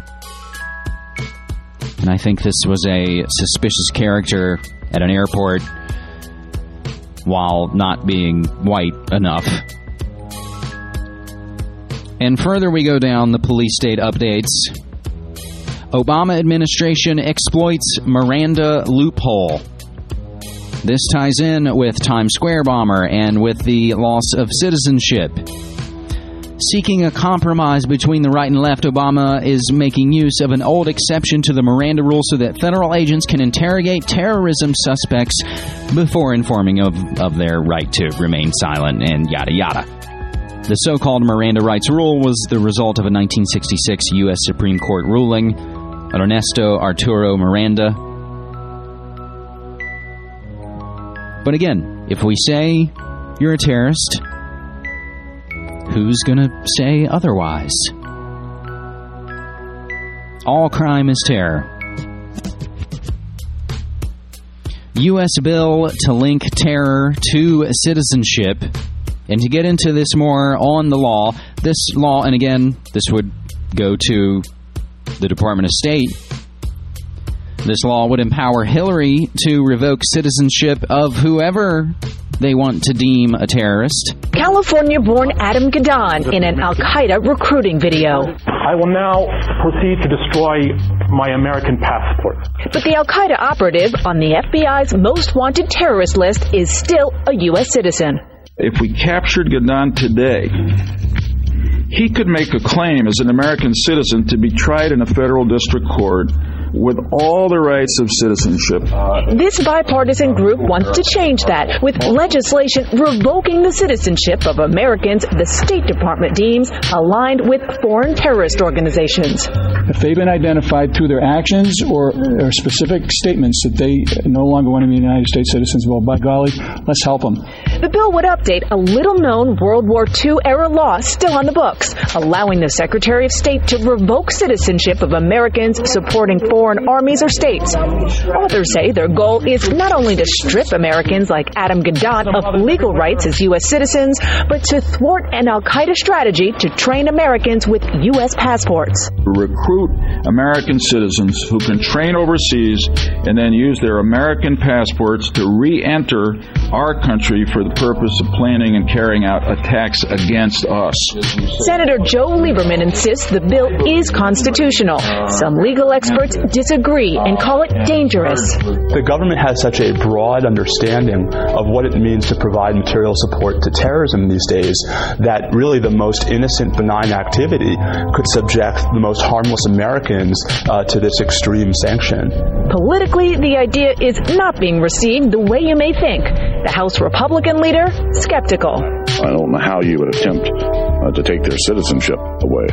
And I think this was a suspicious character at an airport while not being white enough. And further we go down the police state updates. Obama administration exploits Miranda loophole. This ties in with Times Square bomber and with the loss of citizenship. Seeking a compromise between the right and left, Obama is making use of an old exception to the Miranda rule so that federal agents can interrogate terrorism suspects before informing of, of their right to remain silent and yada yada. The so-called Miranda rights rule was the result of a nineteen sixty-six U S Supreme Court ruling. Ernesto Arturo Miranda. But again, if we say you're a terrorist, who's going to say otherwise? All crime is terror. U S bill to link terror to citizenship. And to get into this more on the law, this law, and again, this would go to the Department of State. This law would empower Hillary to revoke citizenship of whoever they want to deem a terrorist. California-born Adam Gadon in an Al-Qaeda recruiting video. I will now proceed to destroy my American passport. But the Al-Qaeda operative on the F B I's most wanted terrorist list is still a U S citizen. If we captured Gadon today, he could make a claim as an American citizen to be tried in a federal district court with all the rights of citizenship. This bipartisan group wants to change that with legislation revoking the citizenship of Americans the State Department deems aligned with foreign terrorist organizations. If they've been identified through their actions or, or specific statements that they no longer want to be United States citizens, well, by golly, let's help them. The bill would update a little-known World War Two era law still on the books, allowing the Secretary of State to revoke citizenship of Americans supporting foreign armies or states. Authors say their goal is not only to strip Americans like Adam Gadon of legal rights as U S citizens, but to thwart an Al-Qaeda strategy to train Americans with U S passports. Recruit American citizens who can train overseas and then use their American passports to re-enter our country for the purpose of planning and carrying out attacks against us. Senator Joe Lieberman insists the bill is constitutional. Some legal experts disagree and call it dangerous. The government has such a broad understanding of what it means to provide material support to terrorism these days that really the most innocent, benign activity could subject the most harmless Americans uh, to this extreme sanction. Politically, the idea is not being received the way you may think. The House Republican leader, skeptical. I don't know how you would attempt uh, to take their citizenship away.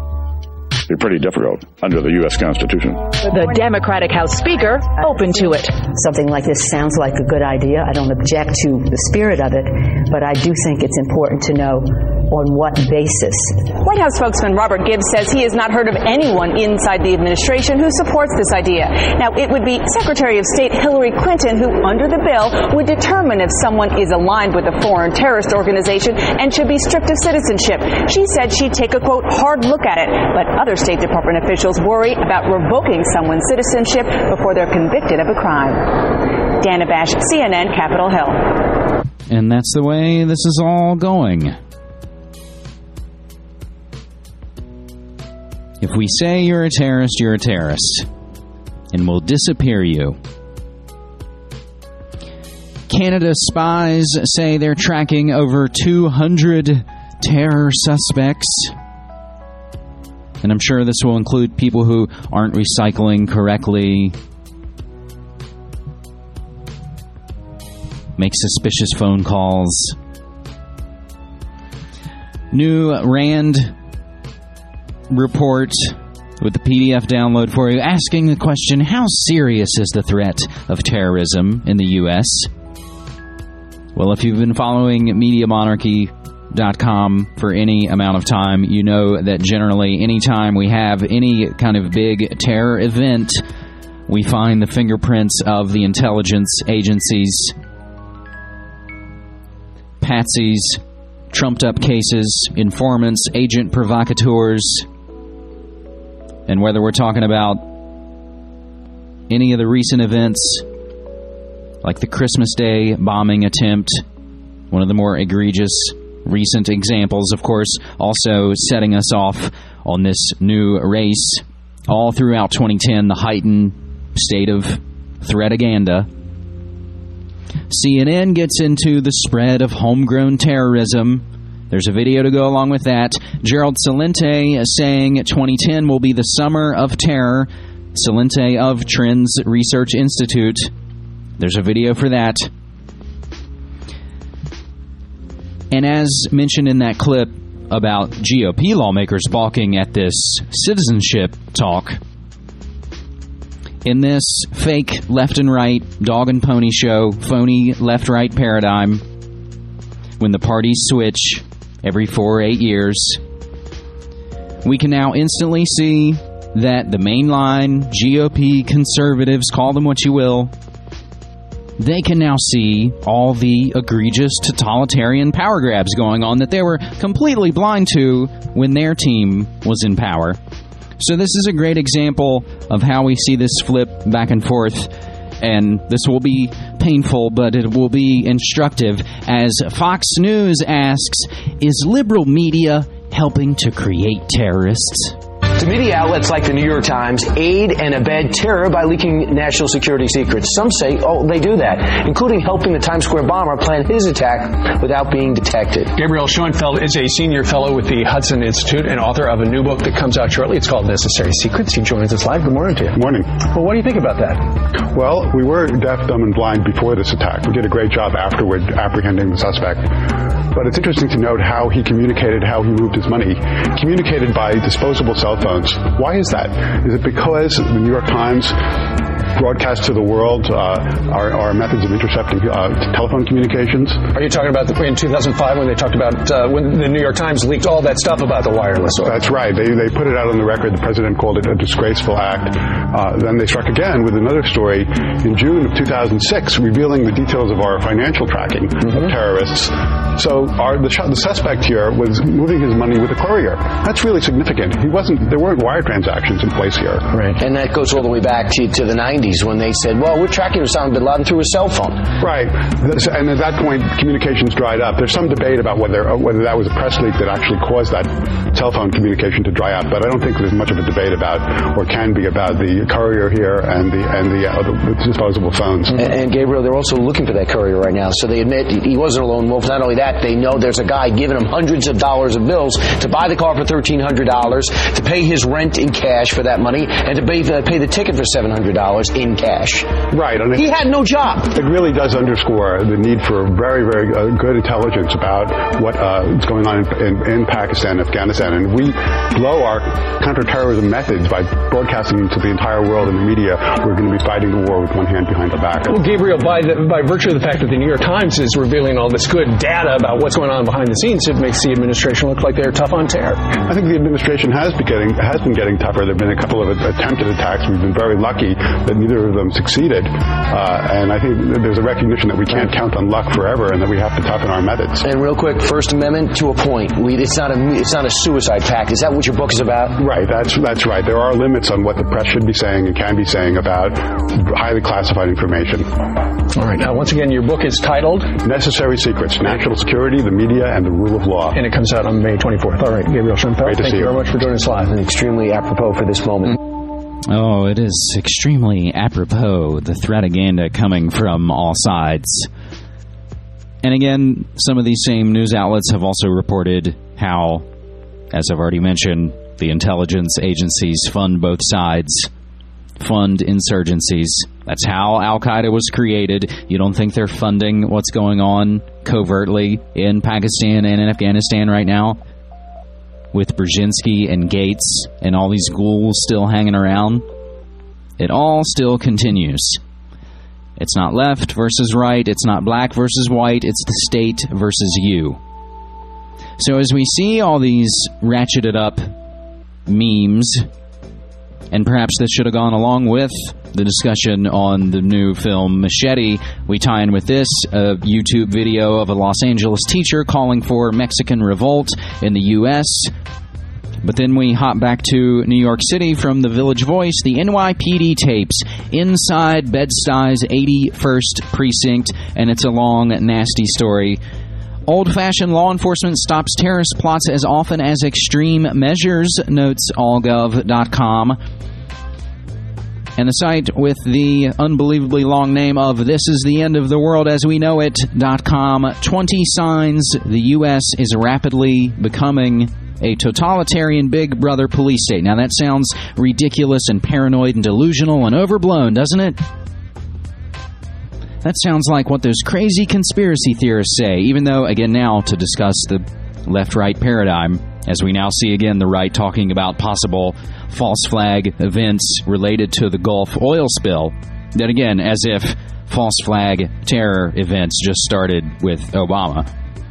It'd be pretty difficult under the U S Constitution. The Democratic House Speaker open to it. Something like this sounds like a good idea. I don't object to the spirit of it, but I do think it's important to know on what basis. White House spokesman Robert Gibbs says he has not heard of anyone inside the administration who supports this idea. Now, it would be Secretary of State Hillary Clinton who, under the bill, would determine if someone is aligned with a foreign terrorist organization and should be stripped of citizenship. She said she'd take a, quote, hard look at it, but other State Department officials worry about revoking someone's citizenship before they're convicted of a crime. Dana Bash, C N N, Capitol Hill. And that's the way this is all going. If we say you're a terrorist, you're a terrorist. And we'll disappear you. Canada's spies say they're tracking over two hundred terror suspects. And I'm sure this will include people who aren't recycling correctly, make suspicious phone calls. New RAND report with the P D F download for you, asking the question, how serious is the threat of terrorism in the U S? Well, if you've been following Media Monarchy dot com for any amount of time, you know that generally anytime we have any kind of big terror event, we find the fingerprints of the intelligence agencies, patsies, trumped-up cases, informants, agent provocateurs, and whether we're talking about any of the recent events, like the Christmas Day bombing attempt, one of the more egregious recent examples, of course, also setting us off on this new race all throughout twenty ten, the heightened state of threataganda. C N N gets into the spread of homegrown terrorism. There's a video to go along with that. Gerald Celente saying twenty ten will be the summer of terror. Celente of Trends Research Institute. There's a video for that. And as mentioned in that clip about G O P lawmakers balking at this citizenship talk, in this fake left and right dog and pony show, phony left-right paradigm, when the parties switch every four or eight years, we can now instantly see that the mainline G O P conservatives, call them what you will, they can now see all the egregious totalitarian power grabs going on that they were completely blind to when their team was in power. So this is a great example of how we see this flip back and forth, and this will be painful, but it will be instructive, as Fox News asks, is liberal media helping to create terrorists? To media outlets like the New York Times aid and abet terror by leaking national security secrets. Some say, oh, they do that, including helping the Times Square bomber plan his attack without being detected. Gabriel Schoenfeld is a senior fellow with the Hudson Institute and author of a new book that comes out shortly. It's called Necessary Secrets. He joins us live. Good morning to you. Morning. Well, what do you think about that? Well, we were deaf, dumb, and blind before this attack. We did a great job afterward apprehending the suspect. But it's interesting to note how he communicated, how he moved his money. Communicated by disposable cell phones. Why is that? Is it because the New York Times broadcast to the world uh, our, our methods of intercepting uh, telephone communications? Are you talking about the, in two thousand five when they talked about uh, when the New York Times leaked all that stuff about the wireless? Order? That's right. They they put it out on the record. The president called it a disgraceful act. Uh, then they struck again with another story in June of two thousand six, revealing the details of our financial tracking mm-hmm. of terrorists. So our, the, the suspect here was moving his money with a courier. That's really significant. He wasn't. There weren't wire transactions in place here. Right. And that goes all the way back to, to the nineties when they said, well, we're tracking Osama bin Laden through a cell phone. Right. And at that point, communications dried up. There's some debate about whether whether that was a press leak that actually caused that cell phone communication to dry up. But I don't think there's much of a debate about, or can be, about the courier here and the and the, uh, the disposable phones. And, and Gabriel, they're also looking for that courier right now. So they admit he wasn't a lone wolf. Not only that, they know there's a guy giving him hundreds of dollars of bills to buy the car for thirteen hundred dollars, to pay his rent in cash for that money, and to pay the, pay the ticket for seven hundred dollars in cash. Right. And he had no job. It really does underscore the need for very, very uh, good intelligence about what uh, is going on in, in, in Pakistan, Afghanistan. And if we blow our counterterrorism methods by broadcasting them to the entire world in the media, we're going to be fighting the war with one hand behind the back. Well, Gabriel, by, the, by virtue of the fact that the New York Times is revealing all this good data about what's going on behind the scenes, it makes the administration look like they're tough on terror. I think the administration has been getting, has been getting tougher. There have been a couple of attempted attacks. We've been very lucky that neither of them succeeded. Uh, and I think there's a recognition that we can't count on luck forever and that we have to toughen our methods. And real quick, First Amendment to a point. We, it's not a it's not a suicide pact. Is that what your book is about? Right. That's that's right. There are limits on what the press should be saying and can be saying about highly classified information. All right. Now, once again, your book is titled Necessary Secrets: National Security, the Media, and the Rule of Law. And it comes out on May twenty-fourth. All right, Gabriel Schoenfeld, thank you you very much for joining us live. And extremely apropos for this moment. Oh, it is extremely apropos, the threataganda coming from all sides. And again, some of these same news outlets have also reported how, as I've already mentioned, the intelligence agencies fund both sides, fund insurgencies. That's how Al-Qaeda was created. You don't think they're funding what's going on covertly in Pakistan and in Afghanistan right now? with Brzezinski and Gates and all these ghouls still hanging around, it all still continues. It's not left versus right. It's not black versus white. It's the state versus you. So as we see all these ratcheted up memes, and perhaps this should have gone along with the discussion on the new film Machete, we tie in with this, a YouTube video of a Los Angeles teacher calling for Mexican revolt in the U S But then we hop back to New York City from the Village Voice, the N Y P D tapes inside Bed-Stuy's eighty-first precinct, and it's a long, nasty story. Old-fashioned law enforcement stops terrorist plots as often as extreme measures, notes all gov dot com. And the site with the unbelievably long name of This Is the End of the World as We Know It dot com. twenty signs the U S is rapidly becoming a totalitarian Big Brother police state. Now that sounds ridiculous and paranoid and delusional and overblown, doesn't it? That sounds like what those crazy conspiracy theorists say, even though, again, now to discuss the left-right paradigm, as we now see again the right talking about possible false flag events related to the Gulf oil spill. Then again, as if false flag terror events just started with Obama.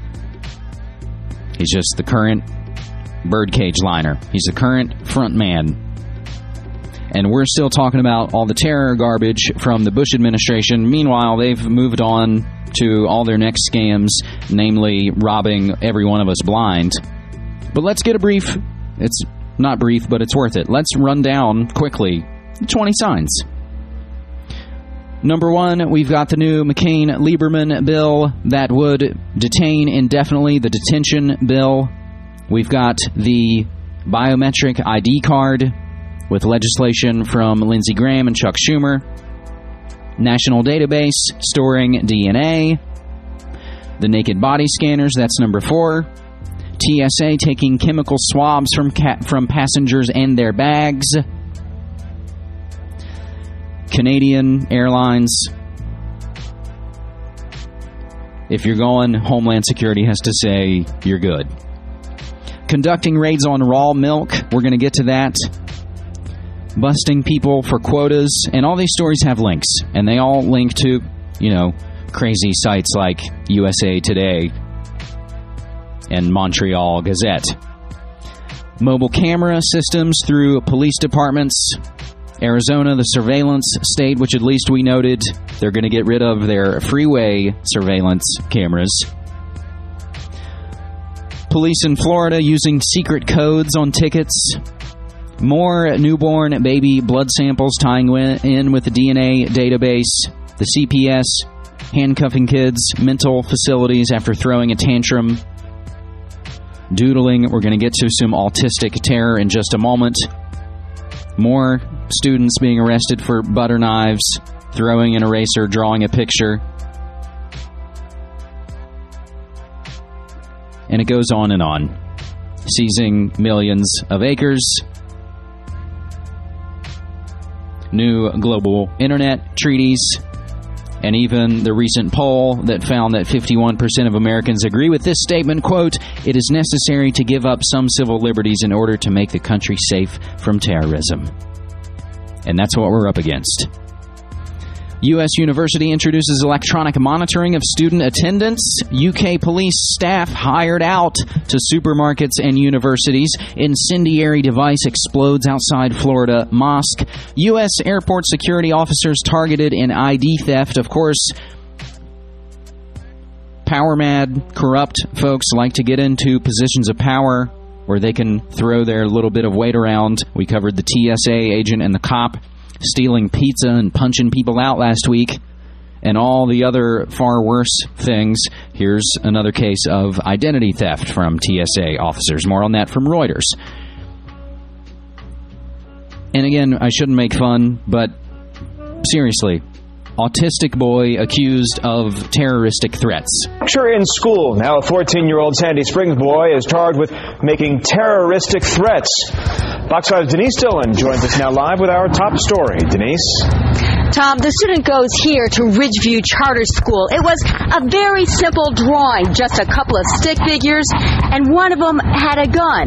He's just the current birdcage liner. He's the current front man. And we're still talking about all the terror garbage from the Bush administration. Meanwhile, they've moved on to all their next scams, namely robbing every one of us blind. But let's get a brief, it's not brief, but it's worth it. Let's run down quickly twenty signs. Number one, we've got the new McCain-Lieberman bill that would detain indefinitely, the detention bill. We've got the biometric I D card with legislation from Lindsey Graham and Chuck Schumer. National database storing D N A. The naked body scanners, that's number four. T S A taking chemical swabs from ca- from passengers and their bags. Canadian Airlines. If you're going, Homeland Security has to say you're good. Conducting raids on raw milk. We're going to get to that. Busting people for quotas. And all these stories have links. And they all link to, you know, crazy sites like U S A Today and Montreal Gazette. Mobile camera systems through police departments. Arizona, the surveillance state, which at least we noted they're going to get rid of their freeway surveillance cameras. Police in Florida using secret codes on tickets. More newborn baby blood samples tying in with the D N A database. The C P S handcuffing kids, mental facilities after throwing a tantrum. Doodling. We're going to get to some autistic terror in just a moment. More students being arrested for butter knives, throwing an eraser, drawing a picture. And it goes on and on. Seizing millions of acres. New global internet treaties. And even the recent poll that found that fifty-one percent of Americans agree with this statement, quote, "It is necessary to give up some civil liberties in order to make the country safe from terrorism." And that's what we're up against. U S University introduces electronic monitoring of student attendance. U K police staff hired out to supermarkets and universities. Incendiary device explodes outside Florida mosque. U S airport security officers targeted in I D theft. Of course, power-mad, corrupt folks like to get into positions of power where they can throw their little bit of weight around. We covered the T S A agent and the cop stealing pizza and punching people out last week, and all the other far worse things. Here's another case of identity theft from T S A officers. More on that from Reuters. And again, I shouldn't make fun, but seriously, autistic boy accused of terroristic threats. Lecture in school. Now a fourteen-year-old Sandy Springs boy is charged with making terroristic threats. Fox five's Denise Dillon joins us now live with our top story. Denise? Tom, the student goes here to Ridgeview Charter School. It was a very simple drawing, just a couple of stick figures, and one of them had a gun.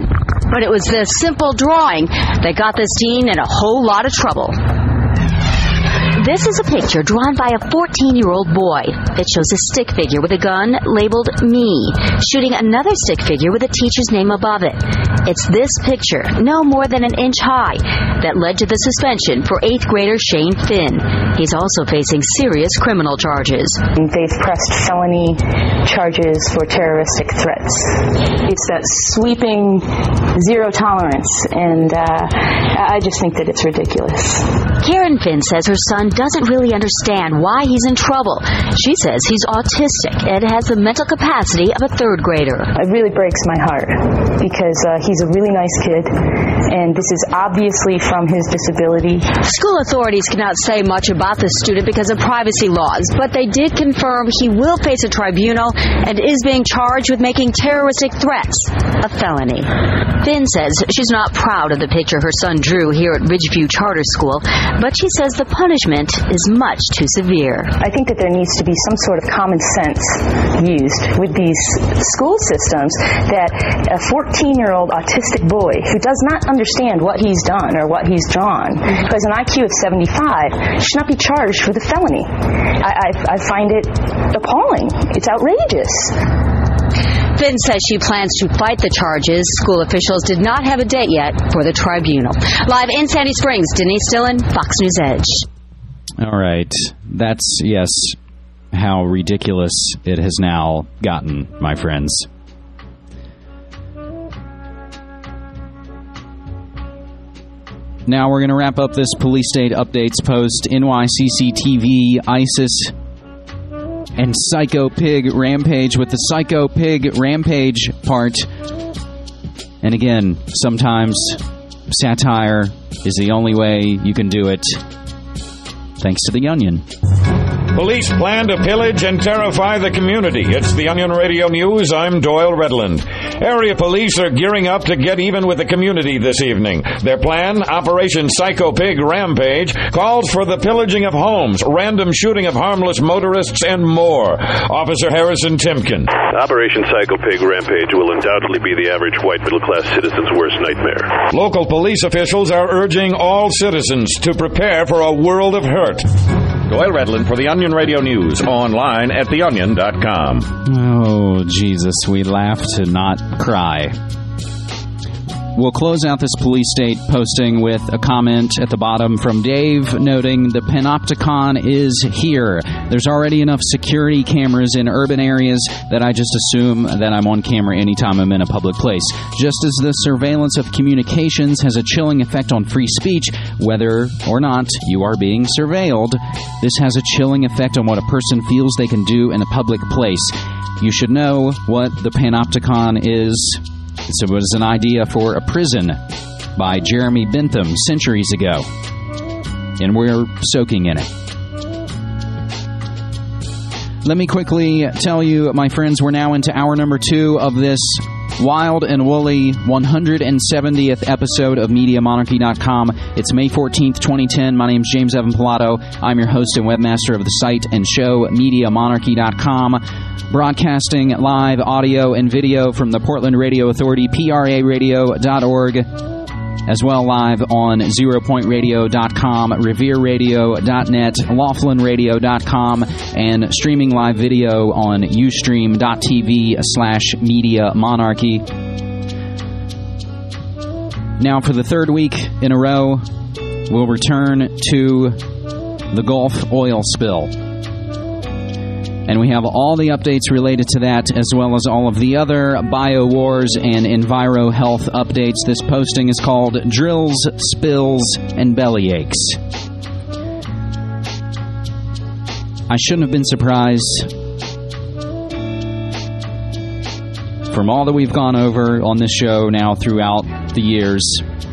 But it was this simple drawing that got the scene in a whole lot of trouble. This is a picture drawn by a fourteen-year-old boy. It shows a stick figure with a gun labeled Me, shooting another stick figure with a teacher's name above it. It's this picture, no more than an inch high, that led to the suspension for eighth grader Shane Finn. He's also facing serious criminal charges. They've pressed felony charges for terroristic threats. It's that sweeping zero tolerance, and uh, I just think that it's ridiculous. Karen Finn says her son doesn't really understand why he's in trouble. She says he's autistic and has the mental capacity of a third grader. It really breaks my heart because uh, he's a really nice kid, and this is obviously from his disability. School authorities cannot say much about the student because of privacy laws, but they did confirm he will face a tribunal and is being charged with making terroristic threats a felony. Finn says she's not proud of the picture her son drew here at Ridgeview Charter School, but she says the punishment is much too severe. I think that there needs to be some sort of common sense used with these school systems that a fourteen-year-old autistic boy who does not understand what he's done or what he's drawn, who has an I Q of seventy-five, should not be charged with a felony. I, I, I find it appalling. It's outrageous. Finn says she plans to fight the charges. School officials did not have a date yet for the tribunal. Live in Sandy Springs, Denise Dillon, Fox News Edge. All right. That's, yes, how ridiculous it has now gotten, my friends. Now we're going to wrap up this police state updates post. N Y C C T V, ISIS, and Psycho Pig Rampage with the Psycho Pig Rampage part. And again, sometimes satire is the only way you can do it. Thanks to The Onion. Police plan to pillage and terrify the community. It's The Onion Radio News. I'm Doyle Redland. Area police are gearing up to get even with the community this evening. Their plan, Operation Psycho Pig Rampage, calls for the pillaging of homes, random shooting of harmless motorists, and more. Officer Harrison Timken. Operation Psycho Pig Rampage will undoubtedly be the average white middle-class citizen's worst nightmare. Local police officials are urging all citizens to prepare for a world of hurt. Doyle Redland for The Onion Radio News, online at the onion dot com. Oh, Jesus, we laugh to not cry. We'll close out this police state posting with a comment at the bottom from Dave noting the Panopticon is here. There's already enough security cameras in urban areas that I just assume that I'm on camera anytime I'm in a public place. Just as the surveillance of communications has a chilling effect on free speech, whether or not you are being surveilled, this has a chilling effect on what a person feels they can do in a public place. You should know what the Panopticon is. So it was an idea for a prison by Jeremy Bentham centuries ago. And we're soaking in it. Let me quickly tell you, my friends, we're now into hour number two of this wild and woolly one hundred seventieth episode of Media Monarchy dot com. It's May fourteenth, twenty ten. My name's James Evan Pilato. I'm your host and webmaster of the site and show, Media Monarchy dot com. Broadcasting live audio and video from the Portland Radio Authority, P R A radio dot org, as well live on zero point radio dot com, revere radio dot net, laughlin radio dot com, and streaming live video on ustream dot t v slash media monarchy. Now, for the third week in a row, we'll return to the Gulf oil spill. And we have all the updates related to that, as well as all of the other bio-wars and enviro health updates. This posting is called Drills, Spills, and Bellyaches. I shouldn't have been surprised. From all that we've gone over on this show now throughout the years,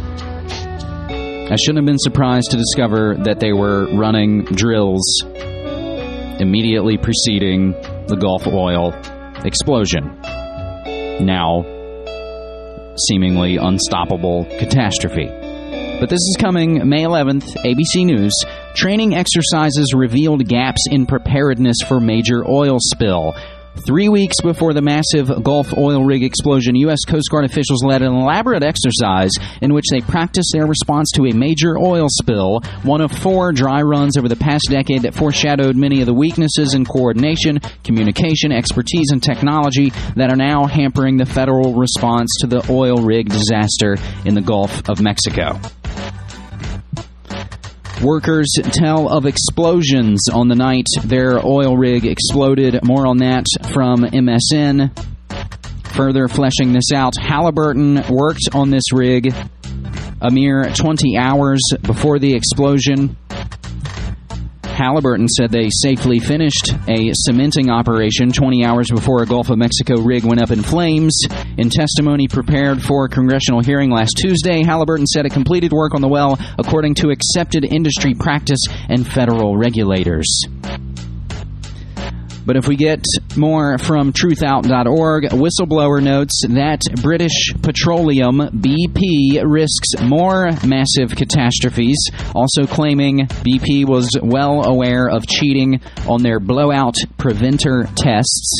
I shouldn't have been surprised to discover that they were running drills immediately preceding the Gulf oil explosion. Now, seemingly unstoppable catastrophe. But this is coming May eleventh, A B C News. Training exercises revealed gaps in preparedness for major oil spill. Three weeks before the massive Gulf oil rig explosion, U S Coast Guard officials led an elaborate exercise in which they practiced their response to a major oil spill, one of four dry runs over the past decade that foreshadowed many of the weaknesses in coordination, communication, expertise, and technology that are now hampering the federal response to the oil rig disaster in the Gulf of Mexico. Workers tell of explosions on the night their oil rig exploded. More on that from M S N. Further fleshing this out, Halliburton worked on this rig a mere twenty hours before the explosion. Halliburton said they safely finished a cementing operation twenty hours before a Gulf of Mexico rig went up in flames. In testimony prepared for a congressional hearing last Tuesday, Halliburton said it completed work on the well according to accepted industry practice and federal regulators. But if we get more from truth out dot org, a whistleblower notes that British Petroleum, B P, risks more massive catastrophes, also claiming B P was well aware of cheating on their blowout preventer tests.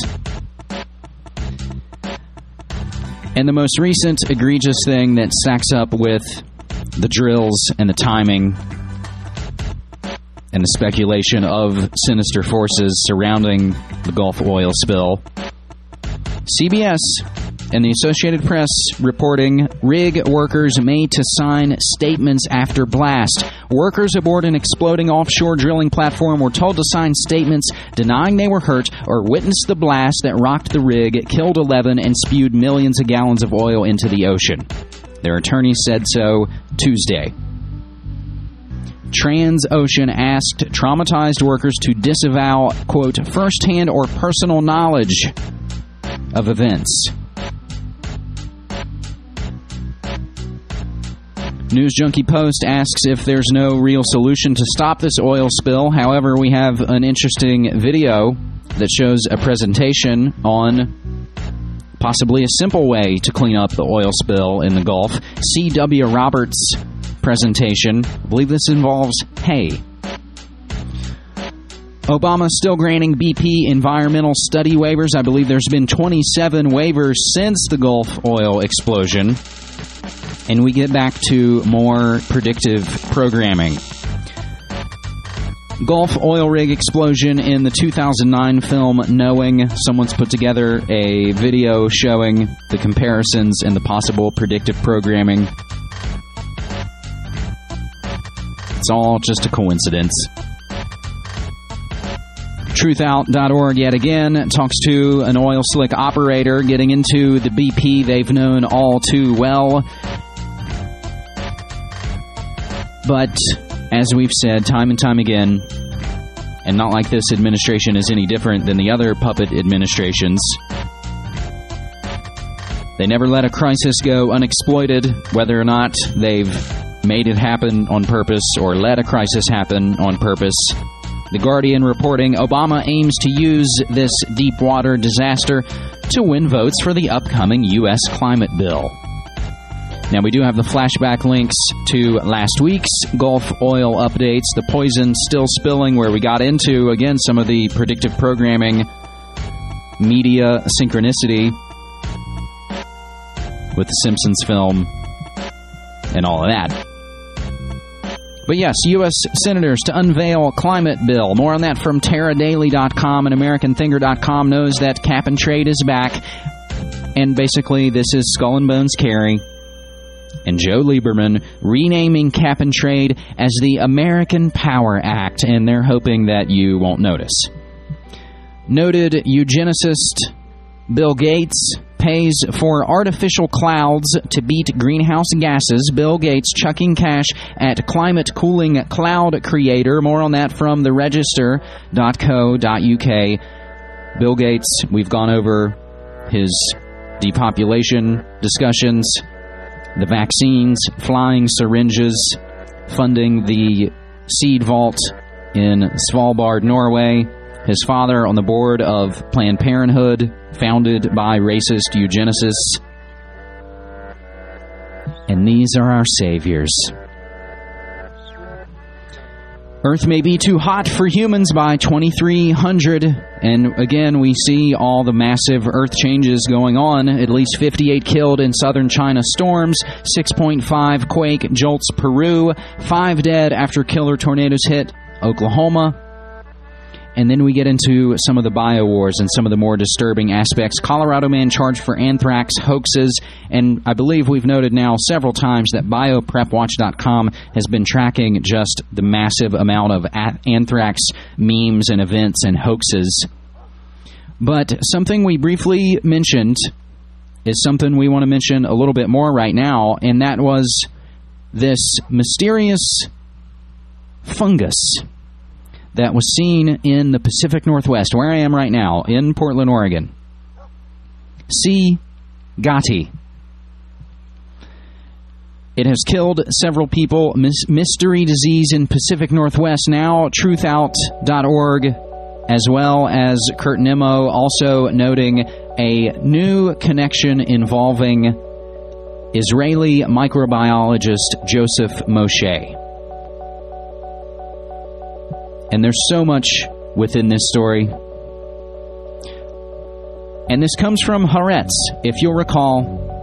And the most recent egregious thing that stacks up with the drills and the timing and the speculation of sinister forces surrounding the Gulf oil spill. C B S and the Associated Press reporting rig workers made to sign statements after blast. Workers aboard an exploding offshore drilling platform were told to sign statements denying they were hurt or witnessed the blast that rocked the rig, killed eleven, and spewed millions of gallons of oil into the ocean. Their attorney said so Tuesday. Transocean asked traumatized workers to disavow, quote, firsthand or personal knowledge of events. News Junkie Post asks if there's no real solution to stop this oil spill. However, we have an interesting video that shows a presentation on possibly a simple way to clean up the oil spill in the Gulf. C W Roberts' presentation. I believe this involves hay. Obama still granting B P environmental study waivers. I believe there's been twenty-seven waivers since the Gulf oil explosion. And we get back to more predictive programming. Gulf oil rig explosion in the two thousand nine film Knowing. Someone's put together a video showing the comparisons and the possible predictive programming. It's all just a coincidence. truth out dot org yet again talks to an oil slick operator getting into the B P they've known all too well. But, as we've said time and time again, and not like this administration is any different than the other puppet administrations, they never let a crisis go unexploited, whether or not they've made it happen on purpose or let a crisis happen on purpose. The Guardian reporting Obama aims to use this deep water disaster to win votes for the upcoming U S climate bill. Now, we do have the flashback links to last week's Gulf oil updates, the poison still spilling, where we got into, again, some of the predictive programming, media synchronicity with the Simpsons film and all of that. But yes, U S senators to unveil climate bill. More on that from Terra Daily dot com, and American Thinker dot com knows that cap and trade is back. And basically, this is Skull and Bones Kerry and Joe Lieberman renaming cap and trade as the American Power Act, and they're hoping that you won't notice. Noted eugenicist Bill Gates pays for artificial clouds to beat greenhouse gases. Bill Gates chucking cash at climate cooling cloud creator. More on that from the register dot co dot uk. Bill Gates, we've gone over his depopulation discussions, the vaccines, flying syringes, funding the seed vault in Svalbard, Norway. His father on the board of Planned Parenthood, founded by racist eugenicists. And these are our saviors. Earth may be too hot for humans by twenty-three hundred. And again, we see all the massive Earth changes going on. At least fifty-eight killed in southern China storms, six point five quake jolts Peru, five dead after killer tornadoes hit Oklahoma. And then we get into some of the biowars and some of the more disturbing aspects. Colorado man charged for anthrax hoaxes. And I believe we've noted now several times that bio prep watch dot com has been tracking just the massive amount of anthrax memes and events and hoaxes. But something we briefly mentioned is something we want to mention a little bit more right now, and that was this mysterious fungus that was seen in the Pacific Northwest, where I am right now, in Portland, Oregon. C. Gotti. It has killed several people. Mis- mystery disease in Pacific Northwest now. truth out dot org, as well as Kurt Nimmo, also noting a new connection involving Israeli microbiologist Joseph Moshe. And there's so much within this story. And this comes from Haaretz. If you'll recall,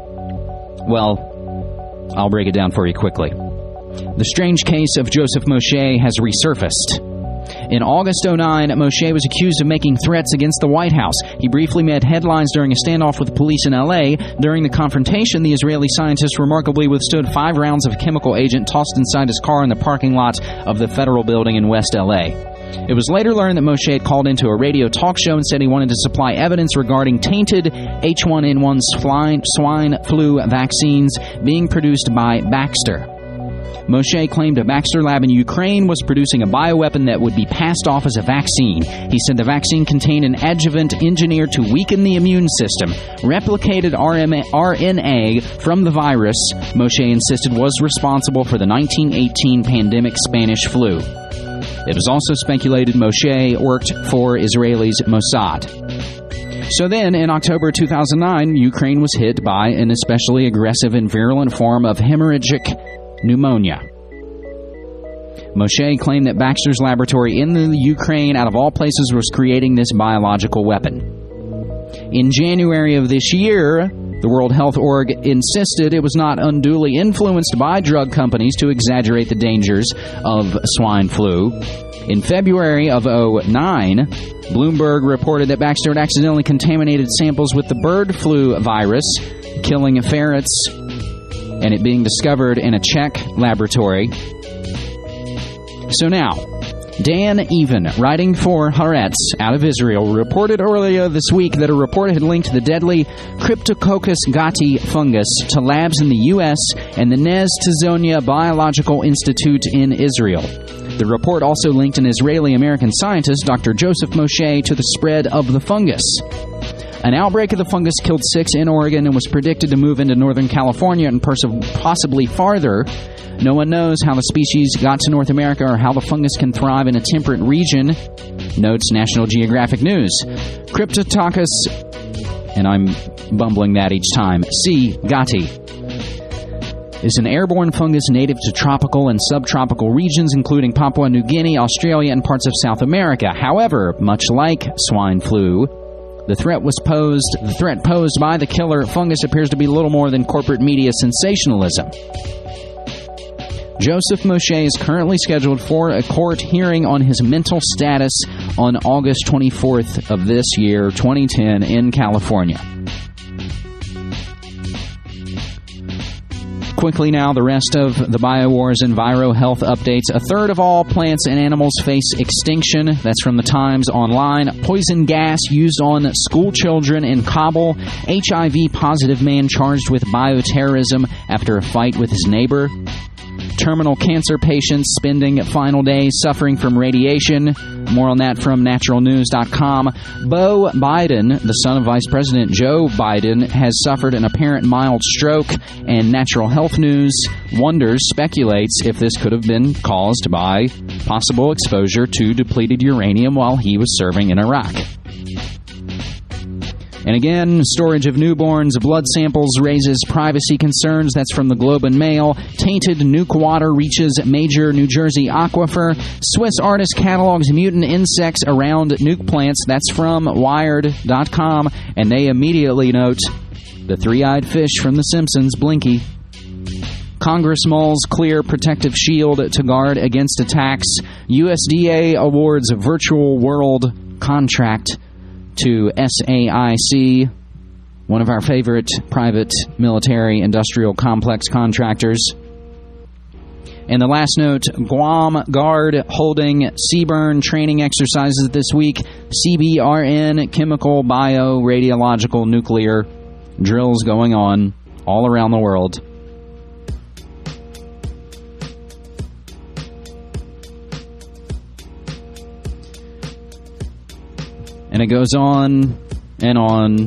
well, I'll break it down for you quickly. The strange case of Joseph Moshe has resurfaced. In August oh nine, Moshe was accused of making threats against the White House. He briefly made headlines during a standoff with the police in L A. During the confrontation, the Israeli scientist remarkably withstood five rounds of chemical agent tossed inside his car in the parking lot of the federal building in West L A. It was later learned that Moshe had called into a radio talk show and said he wanted to supply evidence regarding tainted H one N one swine, swine flu vaccines being produced by Baxter. Moshe claimed a Baxter lab in Ukraine was producing a bioweapon that would be passed off as a vaccine. He said the vaccine contained an adjuvant engineered to weaken the immune system. Replicated R N A from the virus, Moshe insisted, was responsible for the nineteen eighteen pandemic Spanish flu. It was also speculated Moshe worked for Israel's Mossad. So then, in October two thousand nine, Ukraine was hit by an especially aggressive and virulent form of hemorrhagic pneumonia. Moshe claimed that Baxter's laboratory in the Ukraine, out of all places, was creating this biological weapon. In January of this year, the World Health Organization insisted it was not unduly influenced by drug companies to exaggerate the dangers of swine flu. In February of oh nine, Bloomberg reported that Baxter had accidentally contaminated samples with the bird flu virus, killing ferrets, and it being discovered in a Czech laboratory. So now, Dan Even, writing for Haaretz out of Israel, reported earlier this week that a report had linked the deadly Cryptococcus gotti fungus to labs in the U S and the Nez Tizonia Biological Institute in Israel. The report also linked an Israeli-American scientist, Doctor Joseph Moshe, to the spread of the fungus. An outbreak of the fungus killed six in Oregon and was predicted to move into Northern California and pers- possibly farther. No one knows how the species got to North America or how the fungus can thrive in a temperate region, notes National Geographic News. Cryptococcus, and I'm bumbling that each time, C. gotti, is an airborne fungus native to tropical and subtropical regions, including Papua New Guinea, Australia, and parts of South America. However, much like swine flu, The threat was posed. The threat posed by the killer fungus appears to be little more than corporate media sensationalism. Joseph Moshe is currently scheduled for a court hearing on his mental status on August twenty-fourth of this year, twenty ten, in California. Quickly now, the rest of the BioWars and Viro Health updates. A third of all plants and animals face extinction. That's from the Times Online. Poison gas used on school children in Kabul. H I V-positive man charged with bioterrorism after a fight with his neighbor. Terminal cancer patients spending final days suffering from radiation. More on that from natural news dot com. Beau Biden, the son of Vice President Joe Biden, has suffered an apparent mild stroke, and Natural Health News wonders, speculates, if this could have been caused by possible exposure to depleted uranium while he was serving in Iraq. And again, storage of newborns' blood samples raises privacy concerns. That's from the Globe and Mail. Tainted nuke water reaches major New Jersey aquifer. Swiss artist catalogs mutant insects around nuke plants. That's from Wired dot com. And they immediately note the three-eyed fish from The Simpsons, Blinky. Congress mulls clear protective shield to guard against attacks. U S D A awards virtual world contract to S A I C, one of our favorite private military industrial complex contractors. And the last note, Guam Guard holding C BURN training exercises this week. C B R N, chemical, bio, radiological, nuclear drills going on all around the world. And it goes on and on.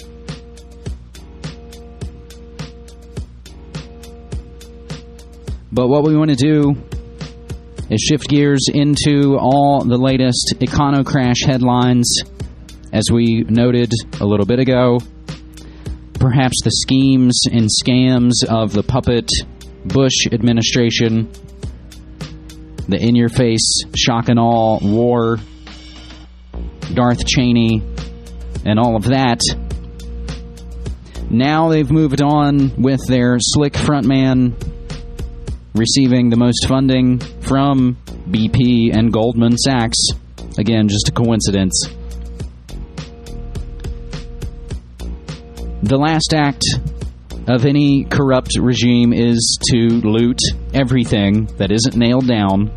But what we want to do is shift gears into all the latest Econocrash headlines. As we noted a little bit ago, perhaps the schemes and scams of the puppet Bush administration, the in-your-face, shock and awe war, Darth Cheney, and all of that. Now they've moved on with their slick frontman receiving the most funding from B P and Goldman Sachs. Again, just a coincidence. The last act of any corrupt regime is to loot everything that isn't nailed down.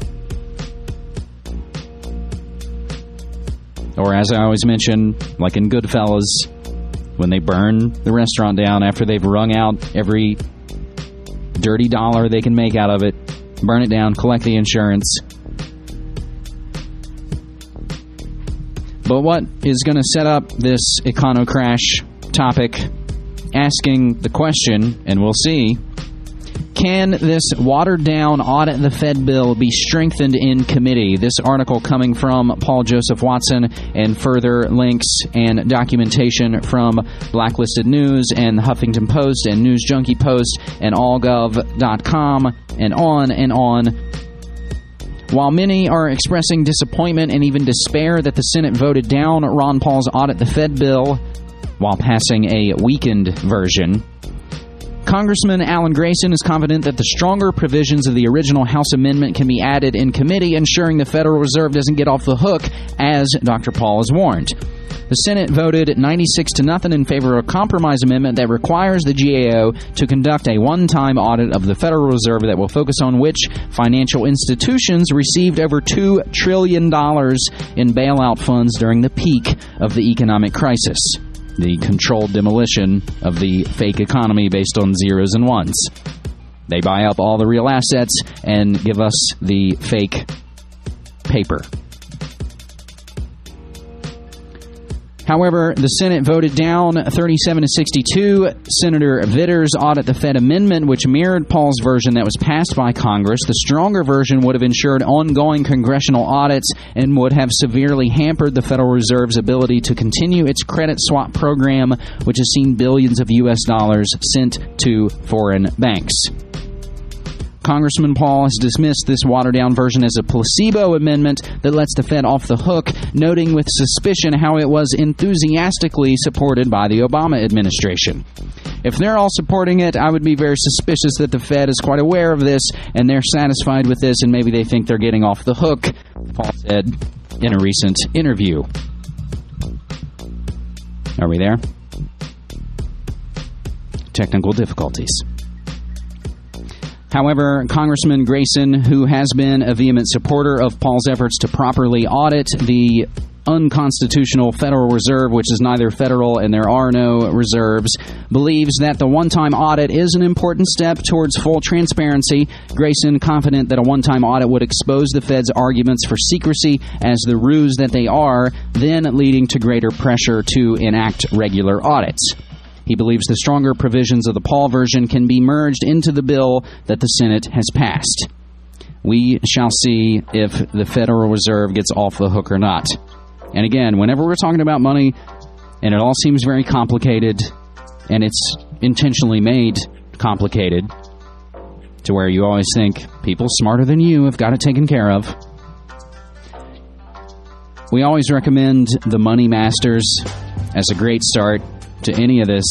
Or as I always mention, like in Goodfellas, when they burn the restaurant down after they've wrung out every dirty dollar they can make out of it, burn it down, collect the insurance. But what is going to set up this Econocrash topic, asking the question, and we'll see, can this watered-down audit the Fed bill be strengthened in committee? This article coming from Paul Joseph Watson, and further links and documentation from Blacklisted News and the Huffington Post and News Junkie Post and all gov dot com, and on and on. While many are expressing disappointment and even despair that the Senate voted down Ron Paul's Audit the Fed bill while passing a weakened version, Congressman Alan Grayson is confident that the stronger provisions of the original House amendment can be added in committee, ensuring the Federal Reserve doesn't get off the hook, as Doctor Paul has warned. The Senate voted ninety-six to nothing in favor of a compromise amendment that requires the G A O to conduct a one-time audit of the Federal Reserve that will focus on which financial institutions received over two trillion dollars in bailout funds during the peak of the economic crisis. The controlled demolition of the fake economy based on zeros and ones. They buy up all the real assets and give us the fake paper. However, the Senate voted down thirty-seven to sixty-two Senator Vitter's Audit the Fed amendment, which mirrored Paul's version that was passed by Congress. The stronger version would have ensured ongoing congressional audits and would have severely hampered the Federal Reserve's ability to continue its credit swap program, which has seen billions of U S dollars sent to foreign banks. Congressman Paul has dismissed this watered-down version as a placebo amendment that lets the Fed off the hook, noting with suspicion how it was enthusiastically supported by the Obama administration. If they're all supporting it, I would be very suspicious that the Fed is quite aware of this, and they're satisfied with this, and maybe they think they're getting off the hook, Paul said in a recent interview. Are we there? Technical difficulties. However, Congressman Grayson, who has been a vehement supporter of Paul's efforts to properly audit the unconstitutional Federal Reserve, which is neither federal and there are no reserves, believes that the one-time audit is an important step towards full transparency. Grayson, confident that a one-time audit would expose the Fed's arguments for secrecy as the ruse that they are, then leading to greater pressure to enact regular audits. He believes the stronger provisions of the Paul version can be merged into the bill that the Senate has passed. We shall see if the Federal Reserve gets off the hook or not. And again, whenever we're talking about money, And it all seems very complicated, and it's intentionally made complicated to where you always think people smarter than you have got it taken care of. We always recommend the Money Masters as a great start to any of this.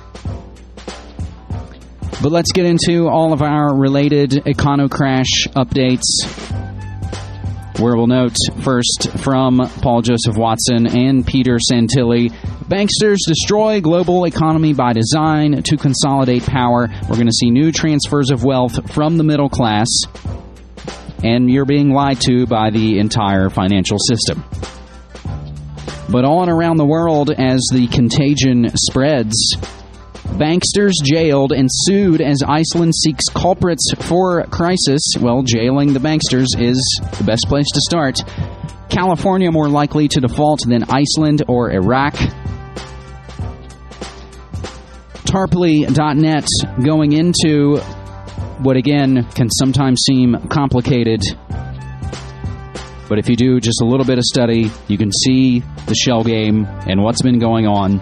But let's get into all of our related EconoCrash updates, where we'll note first from Paul Joseph Watson and Peter Santilli, banksters destroy global economy by design to consolidate power. We're going to see new transfers of wealth from the middle class, and you're being lied to by the entire financial system. But on around the world, as the contagion spreads, banksters jailed and sued as Iceland seeks culprits for crisis. Well, jailing the banksters is the best place to start. California more likely to default than Iceland or Iraq. Tarpley dot net going into what, again, can sometimes seem complicated. But if you do just a little bit of study, you can see the shell game and what's been going on.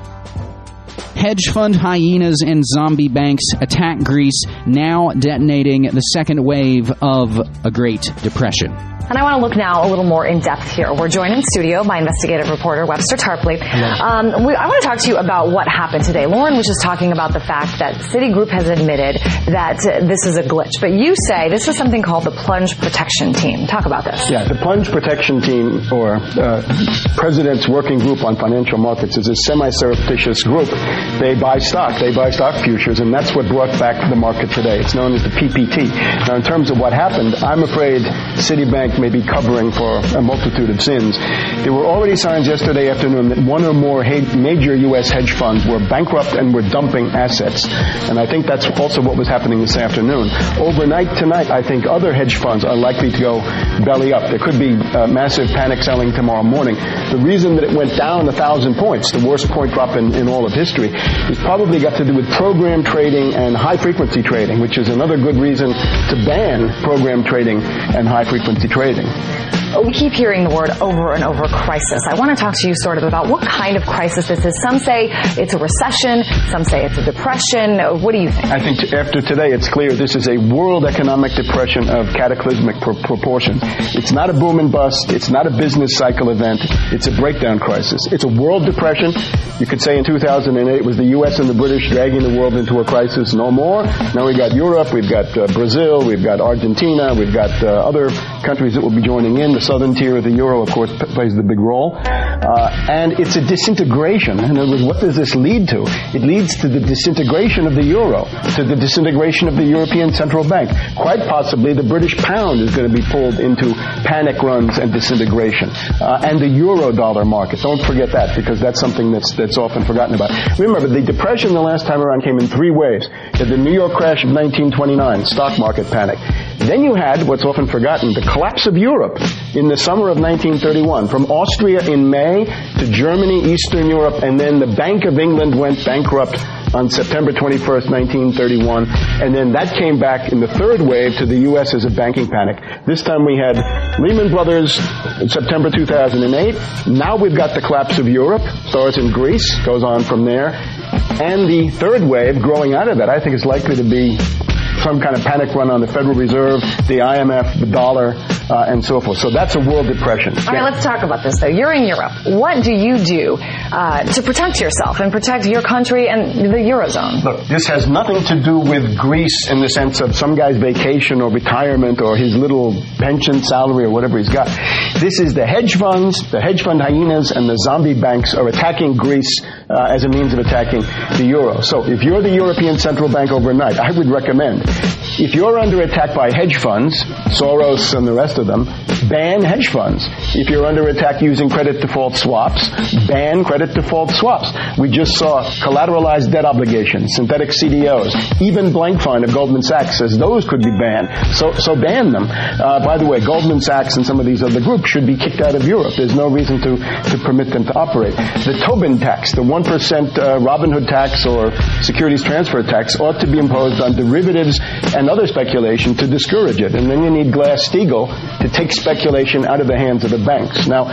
Hedge fund hyenas and zombie banks attack Greece, now detonating the second wave of a Great Depression. And I want to look now a little more in depth here. We're joined in studio by investigative reporter Webster Tarpley. Um, we, I want to talk to you about what happened today. Lauren was just talking about the fact that Citigroup has admitted that uh, this is a glitch. But you say this is something called the Plunge Protection Team. Talk about this. Yeah, the Plunge Protection Team, or uh, President's Working Group on Financial Markets, is a semi-surreptitious group. They buy stock. They buy stock futures, and that's what brought back the market today. It's known as the P P T. Now, in terms of what happened, I'm afraid Citibank may be covering for a multitude of sins. There were already signs yesterday afternoon that one or more major U S hedge funds were bankrupt and were dumping assets. And I think that's also what was happening this afternoon. Overnight tonight, I think other hedge funds are likely to go belly up. There could be uh, massive panic selling tomorrow morning. The reason that it went down a thousand points, the worst point drop in, in all of history, is probably got to do with program trading and high-frequency trading, which is another good reason to ban program trading and high-frequency trading. We keep hearing the word over and over, crisis. I want to talk to you sort of about what kind of crisis this is. Some say it's a recession. Some say it's a depression. What do you think? I think after today, it's clear this is a world economic depression of cataclysmic pr- proportions. It's not a boom and bust. It's not a business cycle event. It's a breakdown crisis. It's a world depression. You could say in two thousand eight it was the U S and the British dragging the world into a crisis. No more. Now we've got Europe. We've got uh, Brazil. We've got Argentina. We've got uh, other countries that will be joining in. The southern tier of the euro, of course, p- plays the big role. Uh, and it's a disintegration. In other words, what does this lead to? It leads to the disintegration of the euro, to the disintegration of the European Central Bank. Quite possibly, the British pound is going to be pulled into panic runs and disintegration. Uh, and the euro dollar market. Don't forget that, because that's something that's that's often forgotten about. Remember, the depression the last time around came in three waves. You had the New York crash of nineteen twenty-nine, stock market panic. Then you had, what's often forgotten, the collapse of Europe in the summer of nineteen thirty-one. From Austria in May to Germany, Eastern Europe, and then the Bank of England went bankrupt on September twenty-first, nineteen thirty-one. And then that came back in the third wave to the U S as a banking panic. This time we had Lehman Brothers in September two thousand eight. Now we've got the collapse of Europe, starts in Greece, goes on from there. And the third wave growing out of that, I think, is likely to be some kind of panic run on the Federal Reserve, the I M F, the dollar, uh, and so forth. So that's a world depression. All right, let's talk about this, though. You're in Europe. What do you do uh, to protect yourself and protect your country and the Eurozone? Look, this has nothing to do with Greece in the sense of some guy's vacation or retirement or his little pension salary or whatever he's got. This is the hedge funds, the hedge fund hyenas, and the zombie banks are attacking Greece uh, as a means of attacking the euro. So if you're the European Central Bank overnight, I would recommend, if you're under attack by hedge funds, Soros and the rest of them, ban hedge funds. If you're under attack using credit default swaps, ban credit default swaps. We just saw collateralized debt obligations, synthetic C D Os, even Blankfein of Goldman Sachs says those could be banned. So, so ban them. Uh, by the way, Goldman Sachs and some of these other groups should be kicked out of Europe. There's no reason to, to permit them to operate. The Tobin tax, the one percent uh, Robinhood tax or securities transfer tax ought to be imposed on derivatives and other speculation to discourage it. And then you need Glass-Steagall to take speculation out of the hands of the banks. Now,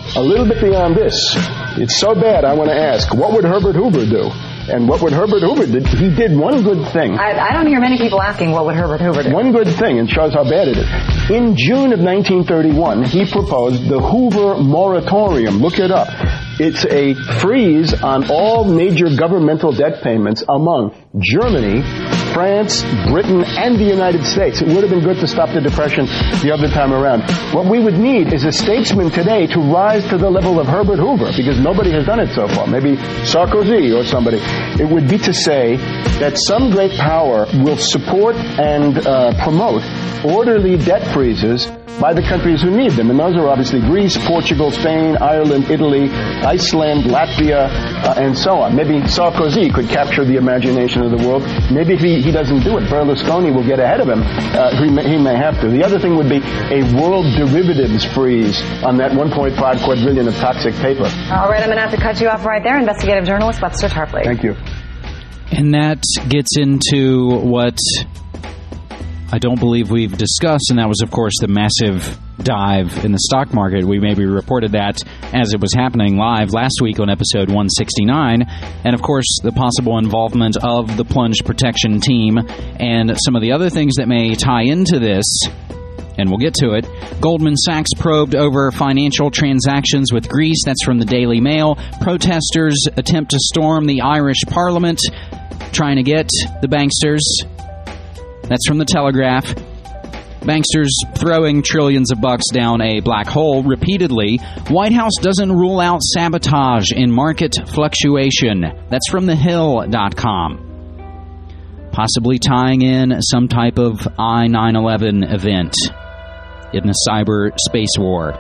a little bit beyond this. It's so bad, I want to ask, what would Herbert Hoover do? And what would Herbert Hoover do? He did one good thing. I, I don't hear many people asking what would Herbert Hoover do. One good thing, and shows how bad it is. In June of nineteen thirty-one, he proposed the Hoover Moratorium. Look it up. It's a freeze on all major governmental debt payments among Germany, France, Britain, and the United States. It would have been good to stop the Depression the other time around. What we would need is a statesman today to rise to the level of Herbert Hoover, because nobody has done it so far. Maybe Sarkozy or somebody. It would be to say that some great power will support and uh, promote orderly debt freezes by the countries who need them. And those are obviously Greece, Portugal, Spain, Ireland, Italy, Iceland, Latvia, uh, and so on. Maybe Sarkozy could capture the imagination of the world. Maybe if he, he doesn't do it, Berlusconi will get ahead of him. Uh, he, may, he may have to. The other thing would be a world derivatives freeze on that one point five quadrillion of toxic paper. All right, I'm going to have to cut you off right there. Investigative journalist Webster Tarpley. Thank you. And that gets into what I don't believe we've discussed, and that was, of course, the massive dive in the stock market. We maybe reported that as it was happening live last week on episode one sixty-nine, and, of course, the possible involvement of the plunge protection team and some of the other things that may tie into this, and we'll get to it. Goldman Sachs probed over financial transactions with Greece. That's from the Daily Mail. Protesters attempt to storm the Irish Parliament, trying to get the banksters. That's from the Telegraph. Banksters throwing trillions of bucks down a black hole repeatedly. White House doesn't rule out sabotage in market fluctuation. That's from the hill dot com. Possibly tying in some type of I nine eleven event in the cyber space war.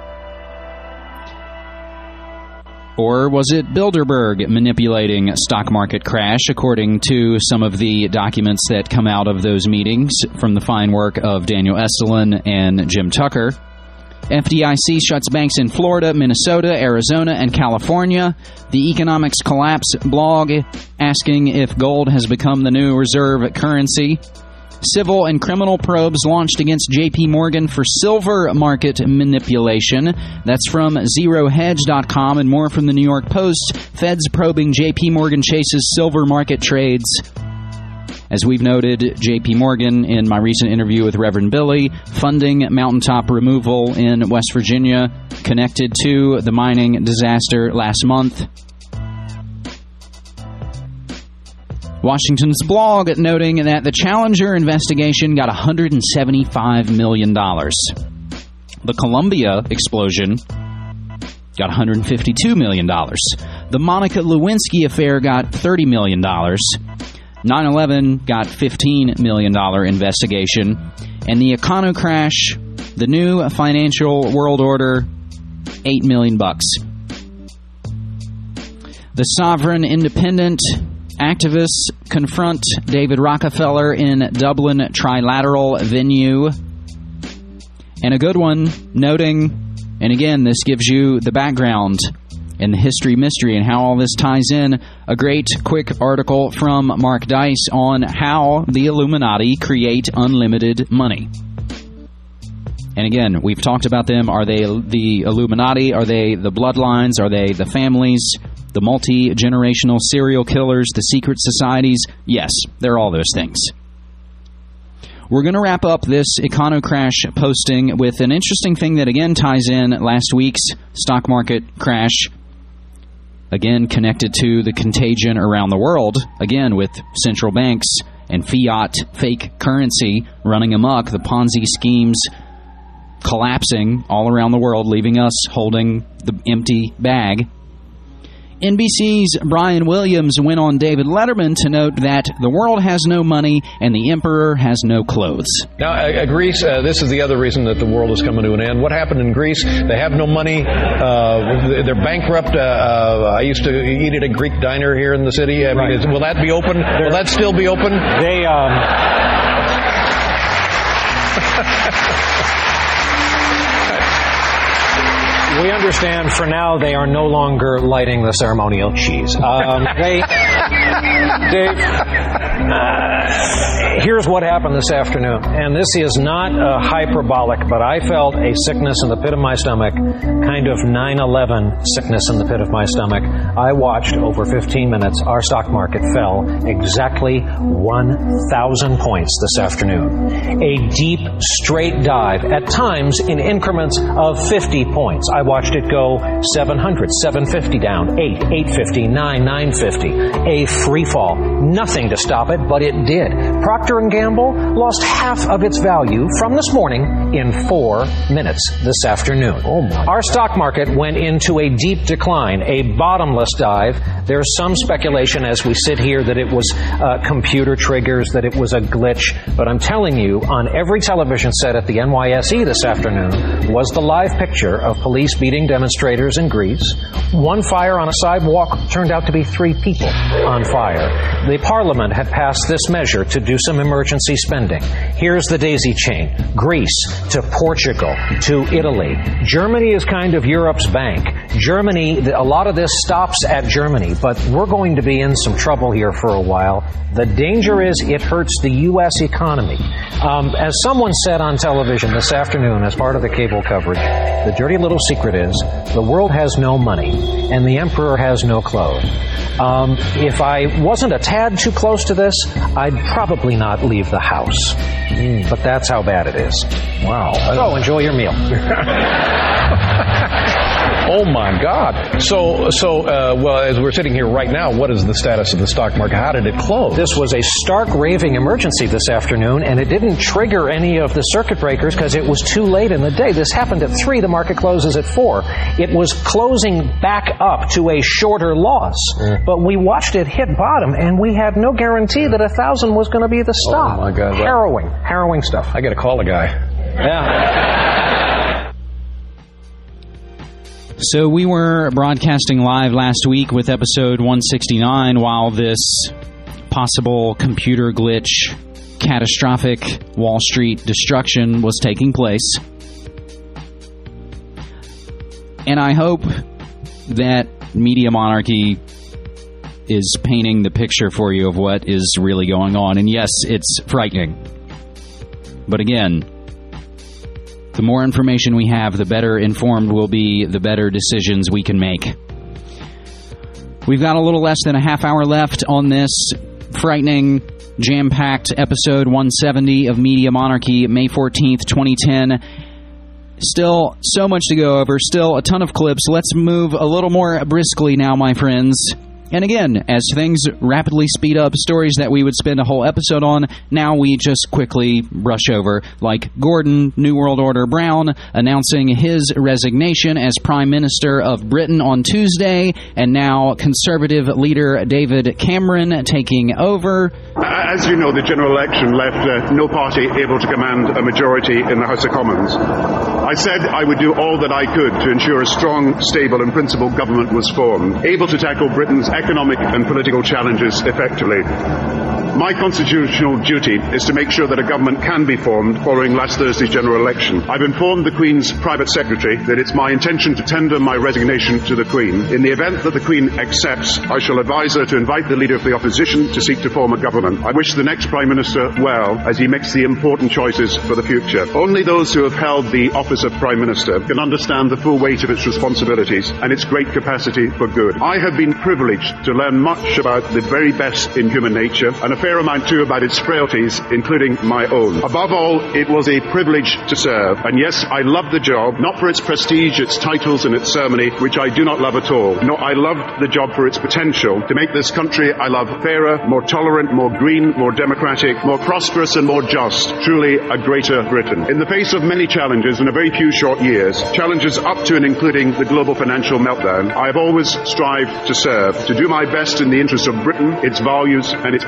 Or was it Bilderberg manipulating stock market crash, according to some of the documents that come out of those meetings from the fine work of Daniel Estulin and Jim Tucker? F D I C shuts banks in Florida, Minnesota, Arizona, and California. The Economics Collapse blog asking if gold has become the new reserve currency. Civil and criminal probes launched against J P Morgan for silver market manipulation. That's from zero hedge dot com, and more from the New York Post. Feds probing J P Morgan Chase's silver market trades. As we've noted, J P Morgan, in my recent interview with Reverend Billy, funding mountaintop removal in West Virginia, connected to the mining disaster last month. Washington's blog noting that the Challenger investigation got one hundred seventy-five million dollars. The Columbia explosion got one hundred fifty-two million dollars. The Monica Lewinsky affair got thirty million dollars. nine eleven got fifteen million dollars investigation. And the Econo crash, the new financial world order, eight million bucks. The Sovereign Independent activists confront David Rockefeller in Dublin trilateral venue. And a good one, noting, and again, this gives you the background and the history mystery and how all this ties in, a great quick article from Mark Dice on how the Illuminati create unlimited money. And again, we've talked about them. Are they the Illuminati? Are they the bloodlines? Are they the families? The multi-generational serial killers, the secret societies? Yes, they're all those things. We're going to wrap up this Econo crash posting with an interesting thing that again ties in last week's stock market crash. Again, connected to the contagion around the world. Again, with central banks and fiat fake currency running amok, the Ponzi schemes collapsing all around the world, leaving us holding the empty bag. N B C's Brian Williams went on David Letterman to note that the world has no money and the emperor has no clothes. Now, uh, Greece, uh, this is the other reason that the world is coming to an end. What happened in Greece? They have no money. Uh, they're bankrupt. Uh, uh, I used to eat at a Greek diner here in the city. I mean, right. is, will that be open? They're, will that still be open? They, um... We understand for now they are no longer lighting the ceremonial cheese. Um, they Dave, uh, here's what happened this afternoon. And this is not uh, hyperbolic, but I felt a sickness in the pit of my stomach, kind of nine eleven sickness in the pit of my stomach. I watched over fifteen minutes. Our stock market fell exactly one thousand points this afternoon. A deep, straight dive, at times in increments of fifty points. I watched it go seven hundred, seven fifty down, eight, eight fifty, nine, nine fifty. A free fall. Nothing to stop it, but it did. Procter and Gamble lost half of its value from this morning in four minutes this afternoon. Oh my. Our stock market went into a deep decline, a bottomless dive. There's some speculation as we sit here that it was uh, computer triggers, that it was a glitch. But I'm telling you, on every television set at the N Y S E this afternoon was the live picture of police beating demonstrators in Greece. One fire on a sidewalk turned out to be three people on fire. The Parliament had passed this measure to do some emergency spending. Here's the daisy chain. Greece to Portugal to Italy. Germany is kind of Europe's bank. Germany, a lot of this stops at Germany, but we're going to be in some trouble here for a while. The danger is it hurts the U S economy. Um, as someone said on television this afternoon as part of the cable coverage, the dirty little secret is the world has no money and the emperor has no clothes. Um, if I wasn't a tad too close to this, I'd probably not leave the house. Mm, but that's how bad it is. Wow. So enjoy your meal. Oh my God! So, so uh, well, as we're sitting here right now, what is the status of the stock market? How did it close? This was a stark raving emergency this afternoon, and it didn't trigger any of the circuit breakers because it was too late in the day. This happened at three. The market closes at four. It was closing back up to a shorter loss, mm. but we watched it hit bottom, and we had no guarantee that a thousand was going to be the stop. Oh my God! Harrowing, harrowing stuff. I got to call a guy. Yeah. So we were broadcasting live last week with episode one sixty-nine while this possible computer glitch, catastrophic Wall Street destruction was taking place. And I hope that Media Monarchy is painting the picture for you of what is really going on. And yes, it's frightening. But again, the more information we have, the better informed we'll be, the better decisions we can make. We've got a little less than a half hour left on this frightening, jam-packed episode one seventy of Media Monarchy, May fourteenth, twenty ten. Still so much to go over, still a ton of clips. Let's move a little more briskly now, my friends. And again, as things rapidly speed up, stories that we would spend a whole episode on, now we just quickly brush over, like Gordon New World Order Brown announcing his resignation as Prime Minister of Britain on Tuesday, and now Conservative leader David Cameron taking over. As you know, the general election left uh, no party able to command a majority in the House of Commons. I said I would do all that I could to ensure a strong, stable and principled government was formed, able to tackle Britain's economic and political challenges effectively. My constitutional duty is to make sure that a government can be formed following last Thursday's general election. I've informed the Queen's private secretary that it's my intention to tender my resignation to the Queen. In the event that the Queen accepts, I shall advise her to invite the Leader of the Opposition to seek to form a government. I wish the next Prime Minister well as he makes the important choices for the future. Only those who have held the office of Prime Minister can understand the full weight of its responsibilities and its great capacity for good. I have been privileged to learn much about the very best in human nature and a fair amount too about its frailties, including my own. Above all, it was a privilege to serve. And yes, I loved the job, not for its prestige, its titles and its ceremony, which I do not love at all. No, I loved the job for its potential to make this country I love fairer, more tolerant, more green, more democratic, more prosperous and more just. Truly a greater Britain. In the face of many challenges in a very few short years, challenges up to and including the global financial meltdown, I have always strived to serve, to do my best in the interest of Britain, its values and its people.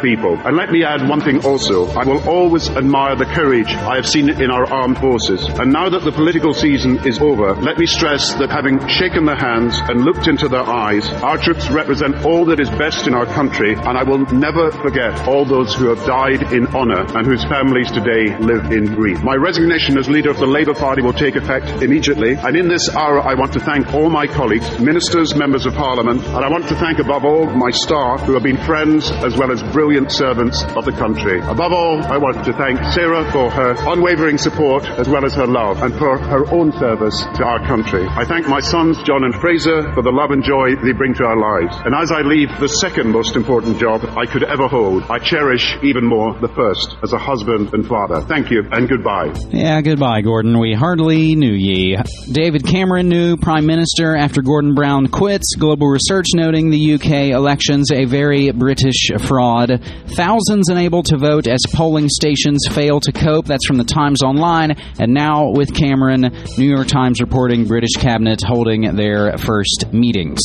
And let me add one thing also. I will always admire the courage I have seen in our armed forces. And now that the political season is over, let me stress that having shaken their hands and looked into their eyes, our troops represent all that is best in our country, and I will never forget all those who have died in honour and whose families today live in grief. My resignation as leader of the Labour Party will take effect immediately, and in this hour I want to thank all my colleagues, ministers, members of Parliament, and I want to thank above all my staff who have been friends as well as brilliant servants of the country. Above all, I want to thank Sarah for her unwavering support as well as her love, and for her own service to our country. I thank my sons John and Fraser for the love and joy they bring to our lives. And as I leave the second most important job I could ever hold, I cherish even more the first as a husband and father. Thank you and goodbye. Yeah, goodbye, Gordon. We hardly knew ye. David Cameron, new Prime Minister after Gordon Brown quits. Global Research noting the U K elections a very British fraud. Thousands unable to vote as polling stations fail to cope. That's from the Times Online. And now with Cameron, New York Times reporting British cabinet holding their first meetings.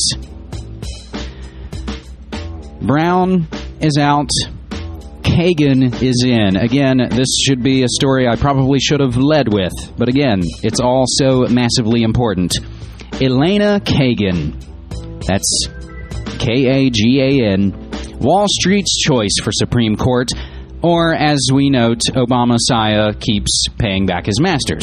Brown is out. Kagan is in. Again, this should be a story I probably should have led with, but again, it's all so massively important. Elena Kagan. That's K A G A N. Wall Street's choice for Supreme Court, or as we note, Obama-Saya keeps paying back his masters.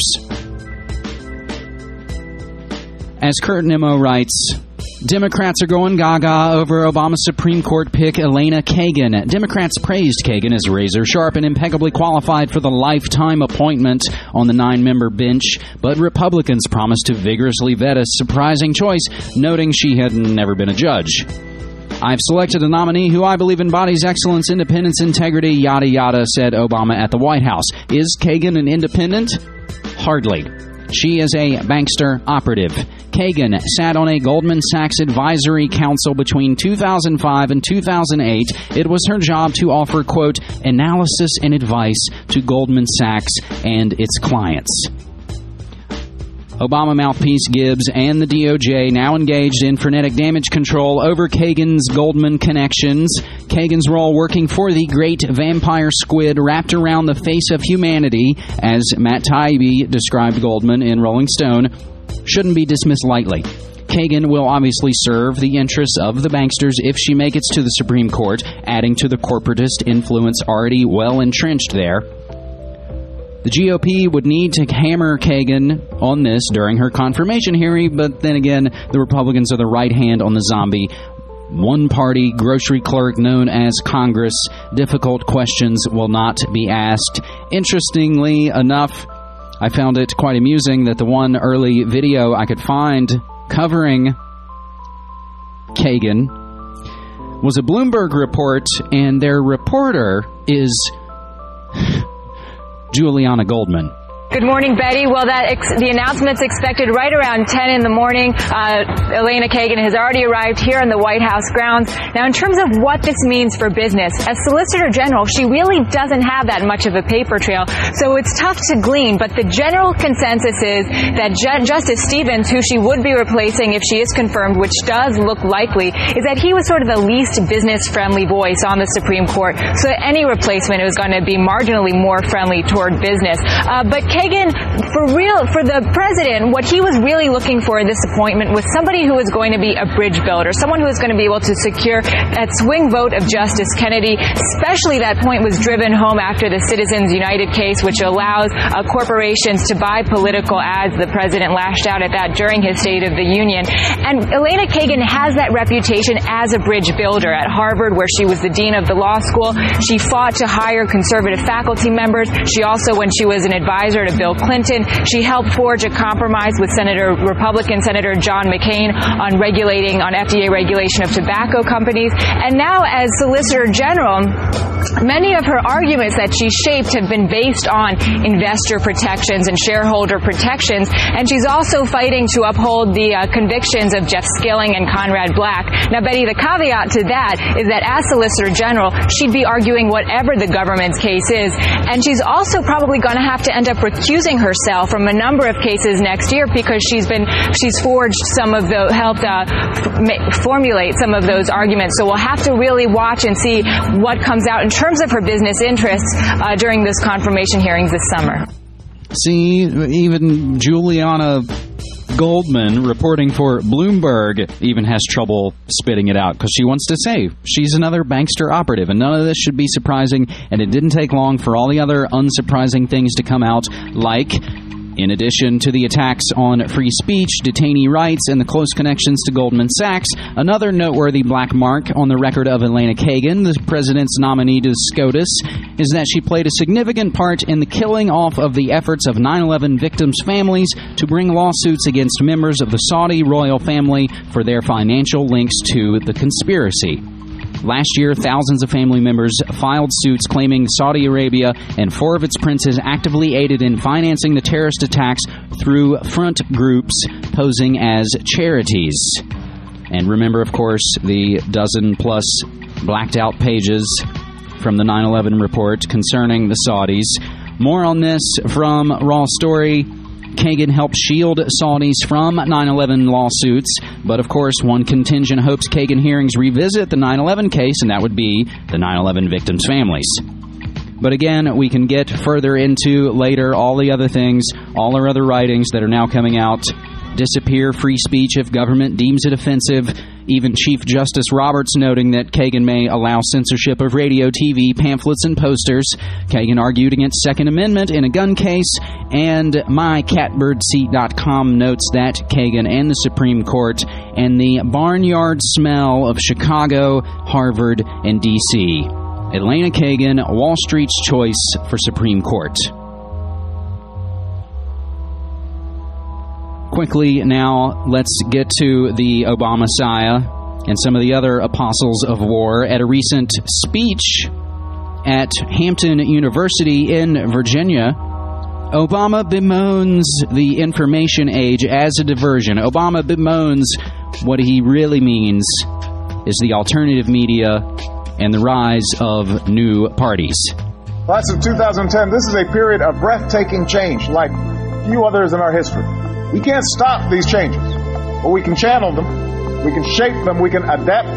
As Kurt Nimmo writes, Democrats are going gaga over Obama's Supreme Court pick, Elena Kagan. Democrats praised Kagan as razor-sharp and impeccably qualified for the lifetime appointment on the nine-member bench, but Republicans promised to vigorously vet a surprising choice, noting she had never been a judge. I've selected a nominee who I believe embodies excellence, independence, integrity, yada yada, said Obama at the White House. Is Kagan an independent? Hardly. She is a bankster operative. Kagan sat on a Goldman Sachs advisory council between two thousand five and two thousand eight. It was her job to offer, quote, analysis and advice to Goldman Sachs and its clients. Obama mouthpiece Gibbs and the D O J now engaged in frenetic damage control over Kagan's Goldman connections. Kagan's role working for the great vampire squid wrapped around the face of humanity, as Matt Taibbi described Goldman in Rolling Stone, shouldn't be dismissed lightly. Kagan will obviously serve the interests of the banksters if she makes it to the Supreme Court, adding to the corporatist influence already well entrenched there. The G O P would need to hammer Kagan on this during her confirmation hearing, but then again, the Republicans are the right hand on the zombie one-party grocery clerk known as Congress. Difficult questions will not be asked. Interestingly enough, I found it quite amusing that the one early video I could find covering Kagan was a Bloomberg report, and their reporter is Juliana Goldman. Good morning, Betty. Well, that ex- the announcement's expected right around ten in the morning. Uh, Elena Kagan has already arrived here in the White House grounds. Now, in terms of what this means for business, as Solicitor General, she really doesn't have that much of a paper trail, so it's tough to glean. But the general consensus is that Ju- Justice Stevens, who she would be replacing if she is confirmed, which does look likely, is that he was sort of the least business-friendly voice on the Supreme Court. So any replacement was going to be marginally more friendly toward business. Uh, but Kagan, for real, for the president, what he was really looking for in this appointment was somebody who was going to be a bridge builder, someone who was going to be able to secure that swing vote of Justice Kennedy. Especially that point was driven home after the Citizens United case, which allows uh, corporations to buy political ads. The president lashed out at that during his State of the Union. And Elena Kagan has that reputation as a bridge builder. At Harvard, where she was the dean of the law school, she fought to hire conservative faculty members. She also, when she was an advisor to Bill Clinton, she helped forge a compromise with Senator Republican Senator John McCain on regulating, on F D A regulation of tobacco companies. And now, as Solicitor General, many of her arguments that she shaped have been based on investor protections and shareholder protections. And she's also fighting to uphold the uh, convictions of Jeff Skilling and Conrad Black. Now, Betty, the caveat to that is that as Solicitor General, she'd be arguing whatever the government's case is. And she's also probably going to have to end up recusing herself from a number of cases next year because she's been she's forged some of the helped uh, f- formulate some of those arguments. So we'll have to really watch and see what comes out in terms terms of her business interests uh, during those confirmation hearings this summer. See, even Juliana Goldman, reporting for Bloomberg, even has trouble spitting it out because she wants to say she's another bankster operative, and none of this should be surprising, and it didn't take long for all the other unsurprising things to come out, like, in addition to the attacks on free speech, detainee rights, and the close connections to Goldman Sachs, another noteworthy black mark on the record of Elena Kagan, the president's nominee to SCOTUS, is that she played a significant part in the killing off of the efforts of nine eleven victims' families to bring lawsuits against members of the Saudi royal family for their financial links to the conspiracy. Last year, thousands of family members filed suits claiming Saudi Arabia and four of its princes actively aided in financing the terrorist attacks through front groups posing as charities. And remember, of course, the dozen-plus blacked-out pages from the nine eleven report concerning the Saudis. More on this from Raw Story. Kagan helped shield Saudis from nine eleven lawsuits, but of course one contingent hopes Kagan hearings revisit the nine eleven case, and that would be the nine eleven victims' families. But again, we can get further into later all the other things, all our other writings that are now coming out. Disappear free speech if government deems it offensive. Even Chief Justice Roberts noting that Kagan may allow censorship of radio, T V, pamphlets, and posters. Kagan argued against Second Amendment in a gun case. And my catbird seat dot com notes that Kagan and the Supreme Court and the barnyard smell of Chicago, Harvard, and D C Elena Kagan, Wall Street's choice for Supreme Court. Quickly now, let's get to the Obama-Messiah and some of the other apostles of war. At a recent speech at Hampton University in Virginia, Obama bemoans the information age as a diversion. Obama bemoans what he really means is the alternative media and the rise of new parties. Class of two thousand ten, this is a period of breathtaking change like few others in our history. We can't stop these changes, but we can channel them, we can shape them, we can adapt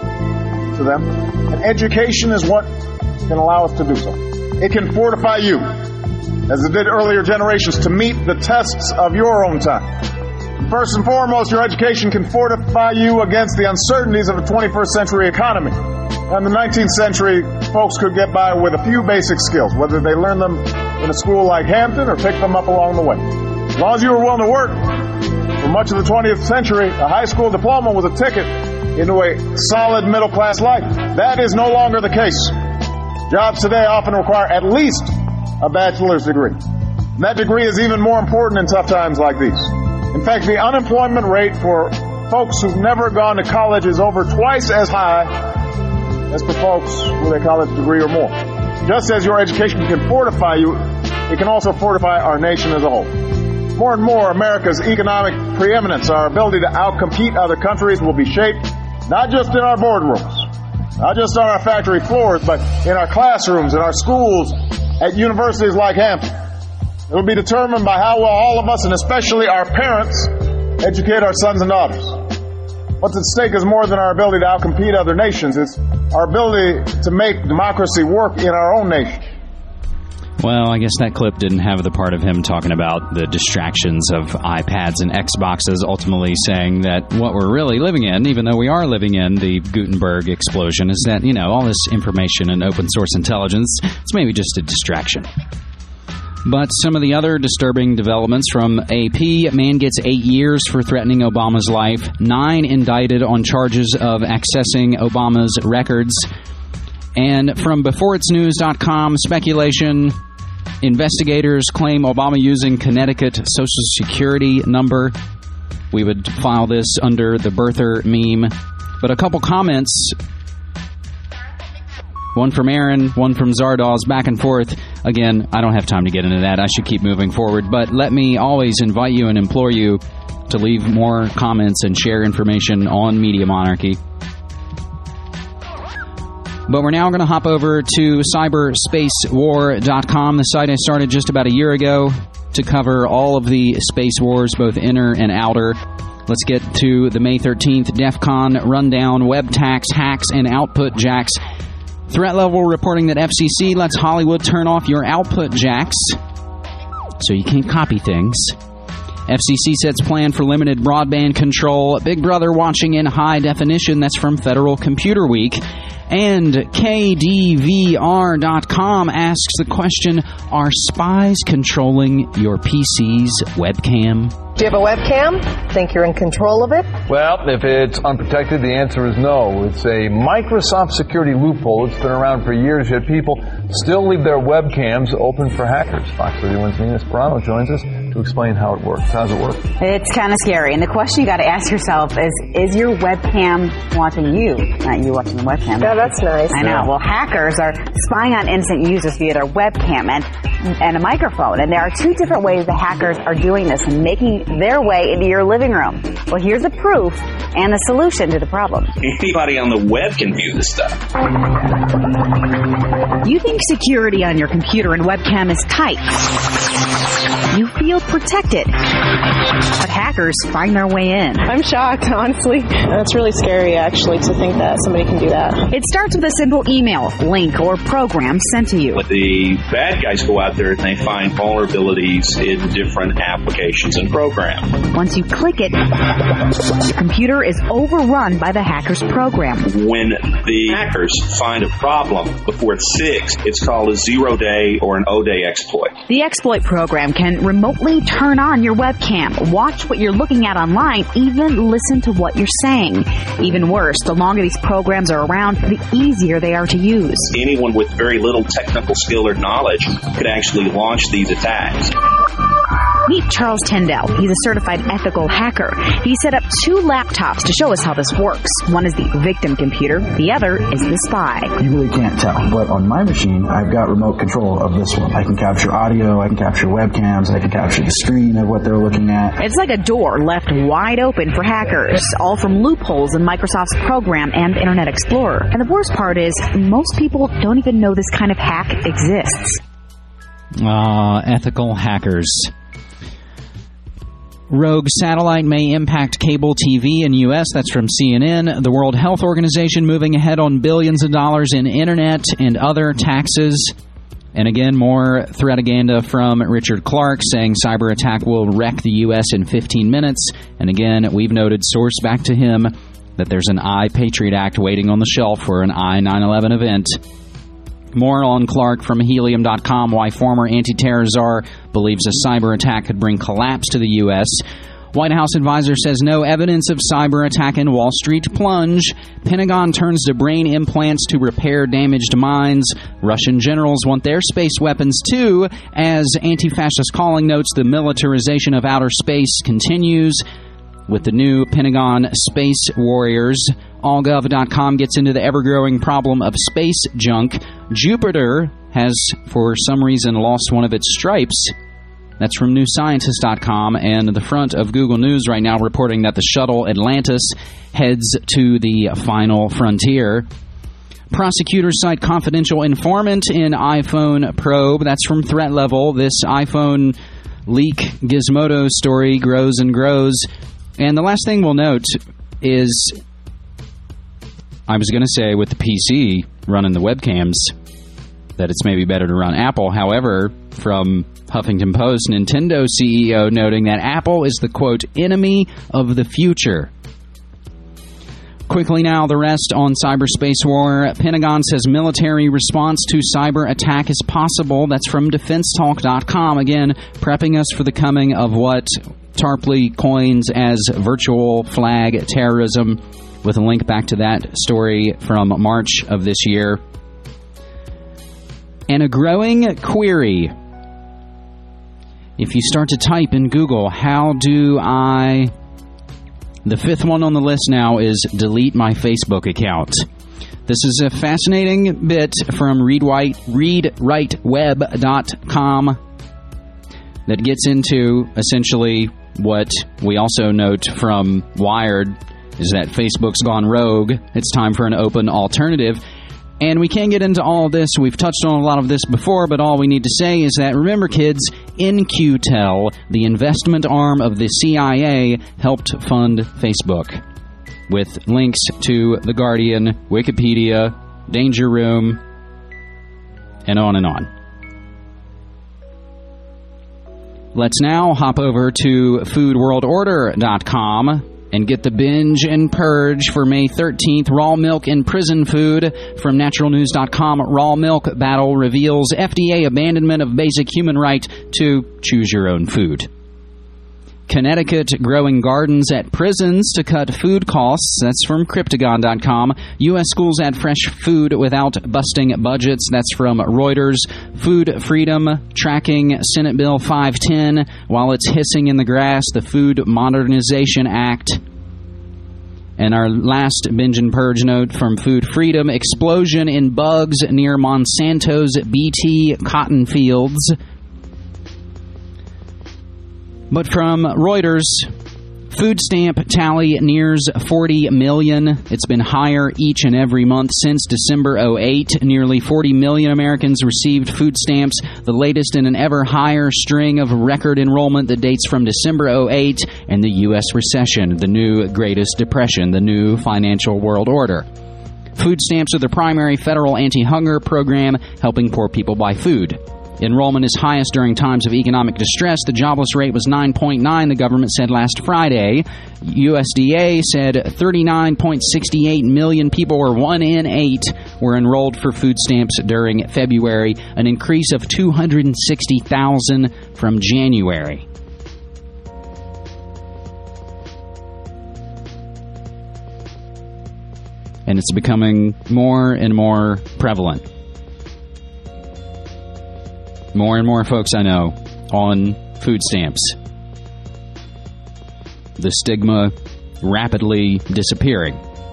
to them, and education is what can allow us to do so. It can fortify you, as it did earlier generations, to meet the tests of your own time. First and foremost, your education can fortify you against the uncertainties of a twenty-first century economy. In the nineteenth century, folks could get by with a few basic skills, whether they learned them in a school like Hampton or picked them up along the way. As long as you were willing to work, for much of the twentieth century, a high school diploma was a ticket into a solid middle-class life. That is no longer the case. Jobs today often require at least a bachelor's degree. And that degree is even more important in tough times like these. In fact, the unemployment rate for folks who've never gone to college is over twice as high as for folks with a college degree or more. Just as your education can fortify you, it can also fortify our nation as a whole. More and more, America's economic preeminence, our ability to outcompete other countries, will be shaped not just in our boardrooms, not just on our factory floors, but in our classrooms, in our schools, at universities like Hampton. It will be determined by how well all of us, and especially our parents, educate our sons and daughters. What's at stake is more than our ability to outcompete other nations. It's our ability to make democracy work in our own nation. Well, I guess that clip didn't have the part of him talking about the distractions of iPads and Xboxes, ultimately saying that what we're really living in, even though we are living in the Gutenberg explosion, is that, you know, all this information and open source intelligence, it's maybe just a distraction. But some of the other disturbing developments from A P, man gets eight years for threatening Obama's life, nine indicted on charges of accessing Obama's records. And from before its news dot com, speculation, investigators claim Obama using Connecticut Social Security number. We would file this under the birther meme. But a couple comments, one from Aaron, one from Zardoz, back and forth. Again, I don't have time to get into that. I should keep moving forward. But let me always invite you and implore you to leave more comments and share information on Media Monarchy. But we're now going to hop over to cyber space war dot com, the site I started just about a year ago to cover all of the space wars, both inner and outer. Let's get to the May thirteenth DEF CON rundown, web tax, hacks, and output jacks. Threat Level reporting that F C C lets Hollywood turn off your output jacks so you can't copy things. F C C sets plan for limited broadband control. Big Brother watching in high definition. That's from Federal Computer Week. And K D V R dot com asks the question, are spies controlling your P C's webcam? Do you have a webcam? Think you're in control of it? Well, if it's unprotected, the answer is no. It's a Microsoft security loophole. It's been around for years, yet people still leave their webcams open for hackers. Fox thirty-one's Nina Sperano joins us to explain how it works. How does it work? It's kind of scary. And the question you got to ask yourself is, is your webcam watching you? Not you watching the webcam. Yeah, that's nice. I know. Yeah. Well, hackers are spying on innocent users via their webcam and, and a microphone. And there are two different ways the hackers are doing this and making their way into your living room. Well, here's the proof and the solution to the problem. Anybody on the web can view this stuff. You think security on your computer and webcam is tight. You feel protected. But hackers find their way in. I'm shocked, honestly. That's really scary, actually, to think that somebody can do that. It starts with a simple email, link, or program sent to you. But the bad guys go out there and they find vulnerabilities in different applications and programs. Once you click it, your computer is overrun by the hacker's program. When the hackers find a problem before it's fixed, it's called a zero-day or an O-day exploit. The exploit program can remotely turn on your webcam, watch what you're looking at online, even listen to what you're saying. Even worse, the longer these programs are around, the easier they are to use. Anyone with very little technical skill or knowledge could actually launch these attacks. Meet Charles Tyndall. He's a certified ethical hacker. He set up two laptops to show us how this works. One is the victim computer. The other is the spy. You really can't tell, but on my machine, I've got remote control of this one. I can capture audio, I can capture webcams, I can capture the screen of what they're looking at. It's like a door left wide open for hackers, all from loopholes in Microsoft's program and Internet Explorer. And the worst part is, most people don't even know this kind of hack exists. Ah, uh, ethical hackers. Rogue satellite may impact cable T V in U S. That's from C N N. The World Health Organization moving ahead on billions of dollars in internet and other taxes. And again, more threataganda from Richard Clark saying cyber attack will wreck the U S in fifteen minutes. And again, we've noted source back to him that there's an iPatriot Act waiting on the shelf for an I nine eleven event. More on Clark from Helium dot com, why former anti-terror czar believes a cyber attack could bring collapse to the U S. White House advisor says no evidence of cyber attack in Wall Street plunge. Pentagon turns to brain implants to repair damaged minds. Russian generals want their space weapons too, as Anti-Fascist Calling notes the militarization of outer space continues with the new Pentagon Space Warriors. all gov dot com gets into the ever-growing problem of space junk. Jupiter has, for some reason, lost one of its stripes. That's from new scientist dot com, and the front of Google News right now reporting that the shuttle Atlantis heads to the final frontier. Prosecutors cite confidential informant in iPhone probe. That's from Threat Level. This iPhone leak Gizmodo story grows and grows. And the last thing we'll note is, I was going to say with the P C running the webcams, that it's maybe better to run Apple. However, from Huffington Post, Nintendo C E O noting that Apple is the, quote, enemy of the future. Quickly now, the rest on cyberspace war. Pentagon says military response to cyber attack is possible. That's from defense talk dot com. Again, prepping us for the coming of what Tarpley coins as virtual flag terrorism, with a link back to that story from March of this year. And a growing query. If you start to type in Google, how do I... The fifth one on the list now is delete my Facebook account. This is a fascinating bit from read write web dot com that gets into essentially what we also note from Wired, is that Facebook's gone rogue. It's time for an open alternative. And we can't get into all of this. We've touched on a lot of this before, but all we need to say is that, remember, kids, In Q Tel, the investment arm of the C I A, helped fund Facebook, with links to The Guardian, Wikipedia, danger room, and on and on. Let's now hop over to food world order dot com and get the binge and purge for May thirteenth. Raw milk in prison food from natural news dot com. Raw milk battle reveals F D A abandonment of basic human right to choose your own food. Connecticut growing gardens at prisons to cut food costs. That's from Cryptagon dot com. U S schools add fresh food without busting budgets. That's from Reuters. Food freedom tracking Senate Bill five ten. While it's hissing in the grass, the Food Modernization Act. And our last binge and purge note from Food Freedom. Explosion in bugs near Monsanto's B T cotton fields. But from Reuters, food stamp tally nears forty million. It's been higher each and every month since December oh eight. Nearly forty million Americans received food stamps, the latest in an ever higher string of record enrollment that dates from December oh eight and the U S recession, the new Greatest Depression, the new financial world order. Food stamps are the primary federal anti-hunger program helping poor people buy food. Enrollment is highest during times of economic distress. The jobless rate was nine point nine, the government said last Friday. U S D A said thirty-nine point six eight million people, or one in eight, were enrolled for food stamps during February, an increase of two hundred sixty thousand from January. And it's becoming more and more prevalent. More and more folks I know on food stamps. The stigma rapidly disappearing.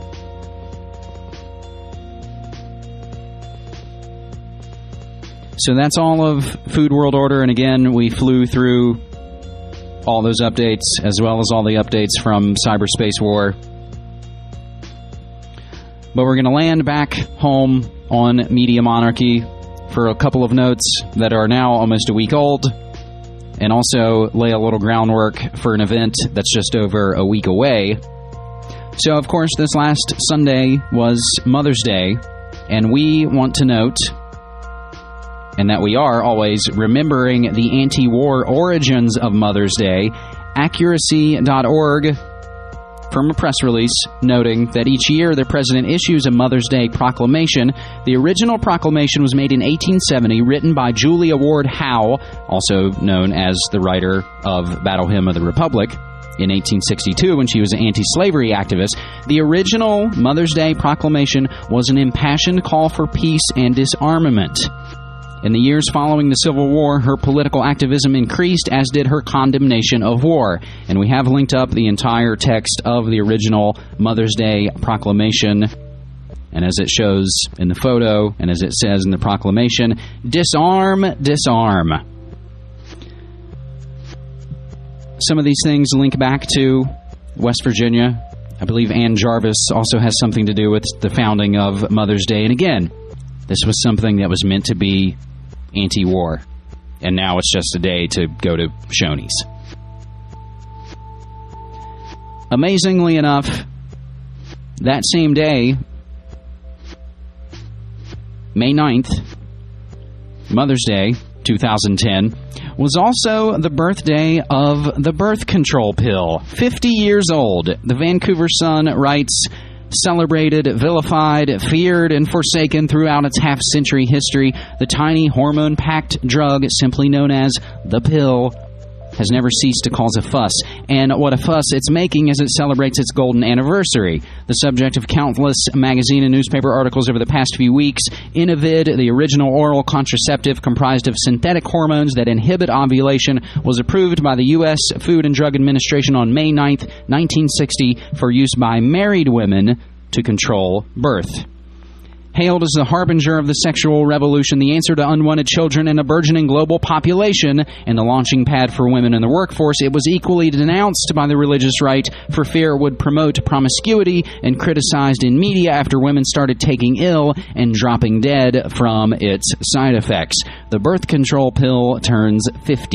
So that's all of Food World Order. And again, we flew through all those updates as well as all the updates from Cyberspace War. But we're going to land back home on Media Monarchy for a couple of notes that are now almost a week old, and also lay a little groundwork for an event that's just over a week away. So, of course, this last Sunday was Mother's Day, and we want to note, and that we are always remembering the anti-war origins of Mother's Day, accuracy dot org from a press release noting that each year the president issues a Mother's Day proclamation. The original proclamation was made in eighteen seventy, written by Julia Ward Howe, also known as the writer of Battle Hymn of the Republic, in eighteen sixty-two when she was an anti-slavery activist. The original Mother's Day proclamation was an impassioned call for peace and disarmament. In the years following the Civil War, her political activism increased, as did her condemnation of war. And we have linked up the entire text of the original Mother's Day proclamation. And as it shows in the photo, and as it says in the proclamation, disarm, disarm. Some of these things link back to West Virginia. I believe Ann Jarvis also has something to do with the founding of Mother's Day. And again, this was something that was meant to be anti-war, and now it's just a day to go to Shoney's. Amazingly enough, that same day, May ninth, Mother's Day, two thousand ten, was also the birthday of the birth control pill. fifty years old. The Vancouver Sun writes, celebrated, vilified, feared, and forsaken throughout its half-century history, the tiny hormone-packed drug, simply known as the pill, has never ceased to cause a fuss. And what a fuss it's making as it celebrates its golden anniversary. The subject of countless magazine and newspaper articles over the past few weeks, Inovid, the original oral contraceptive comprised of synthetic hormones that inhibit ovulation, was approved by the U S Food and Drug Administration on May ninth, nineteen sixty, for use by married women to control birth. Hailed as the harbinger of the sexual revolution, the answer to unwanted children and a burgeoning global population, and the launching pad for women in the workforce, it was equally denounced by the religious right for fear it would promote promiscuity, and criticized in media after women started taking ill and dropping dead from its side effects. The birth control pill turns fifty.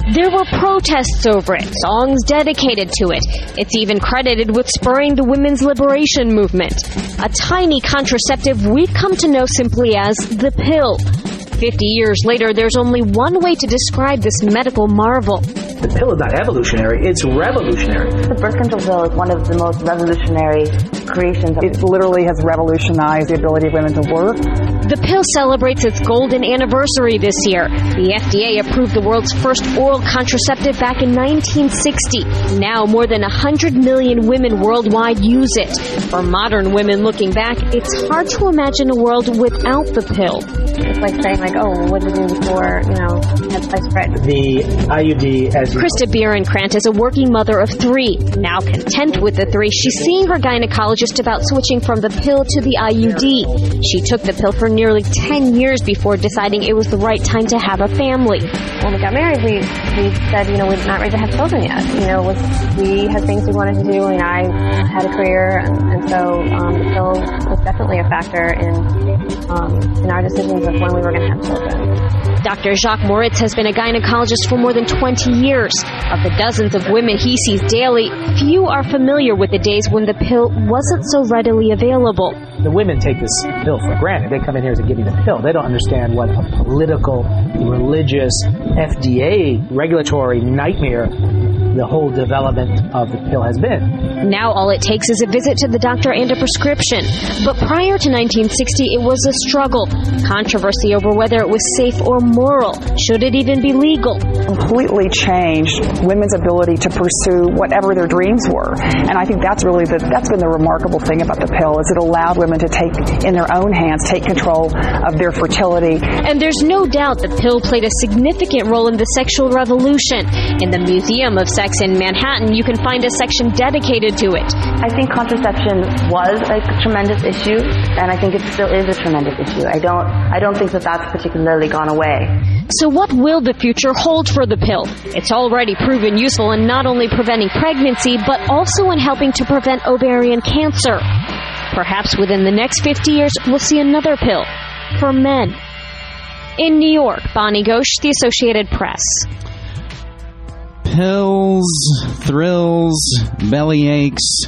There were protests over it, songs dedicated to it. It's even credited with spurring the women's liberation movement. A tiny contraceptive we've come to know simply as the pill. Fifty years later, there's only one way to describe this medical marvel. The pill is not evolutionary, it's revolutionary. The birth control pill is one of the most revolutionary creations. It literally has revolutionized the ability of women to work. The pill celebrates its golden anniversary this year. The F D A approved the world's first oral contraceptive back in nineteen sixty. Now more than one hundred million women worldwide use it. For modern women looking back, it's hard to imagine a world without the pill. It's like saying, like, oh, what did you do before, you know, had sliced bread? The I U D, as you Krista Bierenkrant is a working mother of three. Now content with the three, she's seeing her gynecologist about switching from the pill to the I U D. She took the pill for nearly ten years before deciding it was the right time to have a family. When we got married, we, we said, you know, we're not ready to have children yet. You know, was, we had things we wanted to do, and I had a career, and, and so um, the pill was definitely a factor in, um, in our decisions of when we were going to have children. Doctor Jacques Moritz has been a gynecologist for more than twenty years. Of the dozens of women he sees daily, few are familiar with the days when the pill wasn't so readily available. The women take this pill for granted. They come in here to give you the pill. They don't understand what a political, religious, F D A regulatory nightmare the whole development of the pill has been. Now all it takes is a visit to the doctor and a prescription. But prior to nineteen sixty, it was a struggle. Controversy over whether it was safe or moral. Should it even be legal? Completely changed women's ability to pursue whatever their dreams were. And I think that's really the, that's been the remarkable thing about the pill, is it allowed women to take in their own hands, take control of their fertility. And there's no doubt the pill played a significant role in the sexual revolution. In the Museum of Sex in Manhattan, you can find a section dedicated to it. I think contraception was a tremendous issue, and I think it still is a tremendous issue. I don't, I don't think that that's particularly gone away. So what will the future hold for the pill? It's already proven useful in not only preventing pregnancy, but also in helping to prevent ovarian cancer. Perhaps within the next fifty years, we'll see another pill for men. In New York, Bonnie Ghosh, The Associated Press. Pills, thrills, belly aches.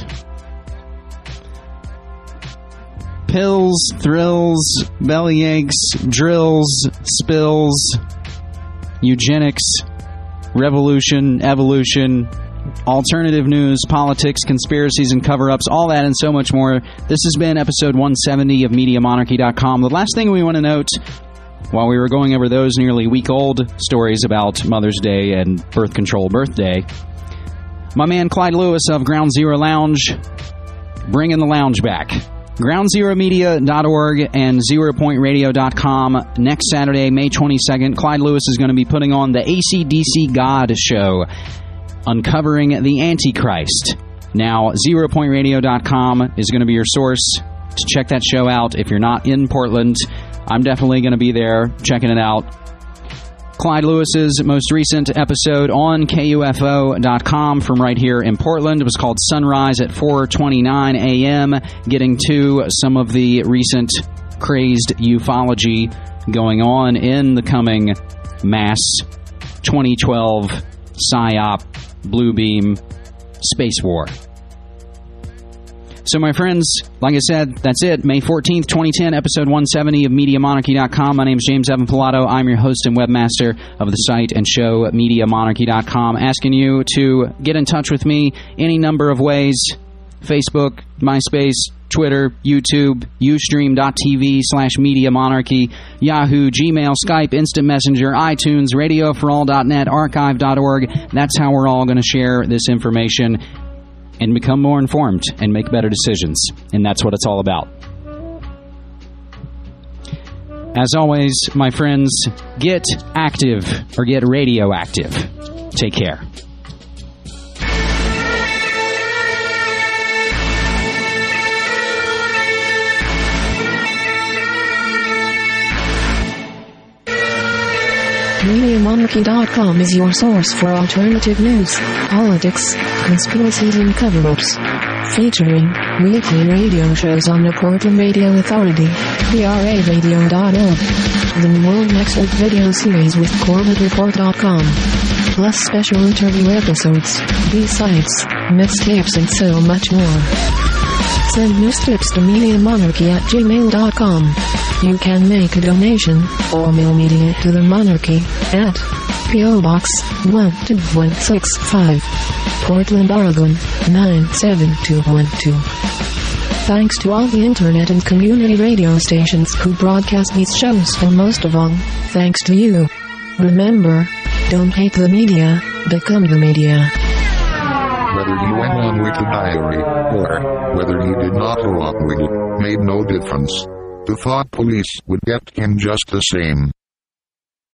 Pills, thrills, belly aches, drills, spills, eugenics, revolution, evolution, alternative news, politics, conspiracies, and cover-ups, all that and so much more. This has been episode one seventy of Media Monarchy dot com. The last thing we want to note, while we were going over those nearly week-old stories about Mother's Day and birth control birthday, my man Clyde Lewis of Ground Zero Lounge, bringing the lounge back. ground zero media dot org and zero point radio dot com. Next Saturday, May twenty-second, Clyde Lewis is going to be putting on the A C D C God Show, Uncovering the Antichrist. Now, zero point radio dot com is going to be your source to check that show out. If you're not in Portland, I'm definitely going to be there checking it out. Clyde Lewis's most recent episode on K U F O dot com from right here in Portland. It was called Sunrise at four twenty-nine a.m., getting to some of the recent crazed ufology going on in the coming mass twenty twelve PSYOP Blue Beam space war. So, my friends, like I said, that's it. May fourteenth, twenty ten, episode one seventy of Media Monarchy dot com. My name is James Evan Pilato. I'm your host and webmaster of the site and show, Media Monarchy dot com, asking you to get in touch with me any number of ways. Facebook, MySpace, Twitter, YouTube, Ustream dot T V slash Media Monarchy, Yahoo, Gmail, Skype, Instant Messenger, iTunes, radio for all dot net, archive dot org. That's how we're all going to share this information and become more informed and make better decisions. And that's what it's all about. As always, my friends, get active or get radioactive. Take care. Media Monarchy dot com is your source for alternative news, politics, conspiracies, and cover-ups. Featuring weekly radio shows on the Portland Radio Authority, P R A radio dot org, the World Next Week video series with Corbett Report dot com, plus special interview episodes, B-sides, mixtapes, and so much more. Send news tips to MediaMonarchy at gmail dot com. You can make a donation or mail media to the Monarchy at P O. Box one two one six five, Portland, Oregon nine seven two one two. Thanks to all the internet and community radio stations who broadcast these shows, and most of all, thanks to you. Remember, don't hate the media, become the media. Whether you went on with the diary, or whether you did not go on with it, made no difference. The thought police would get him just the same.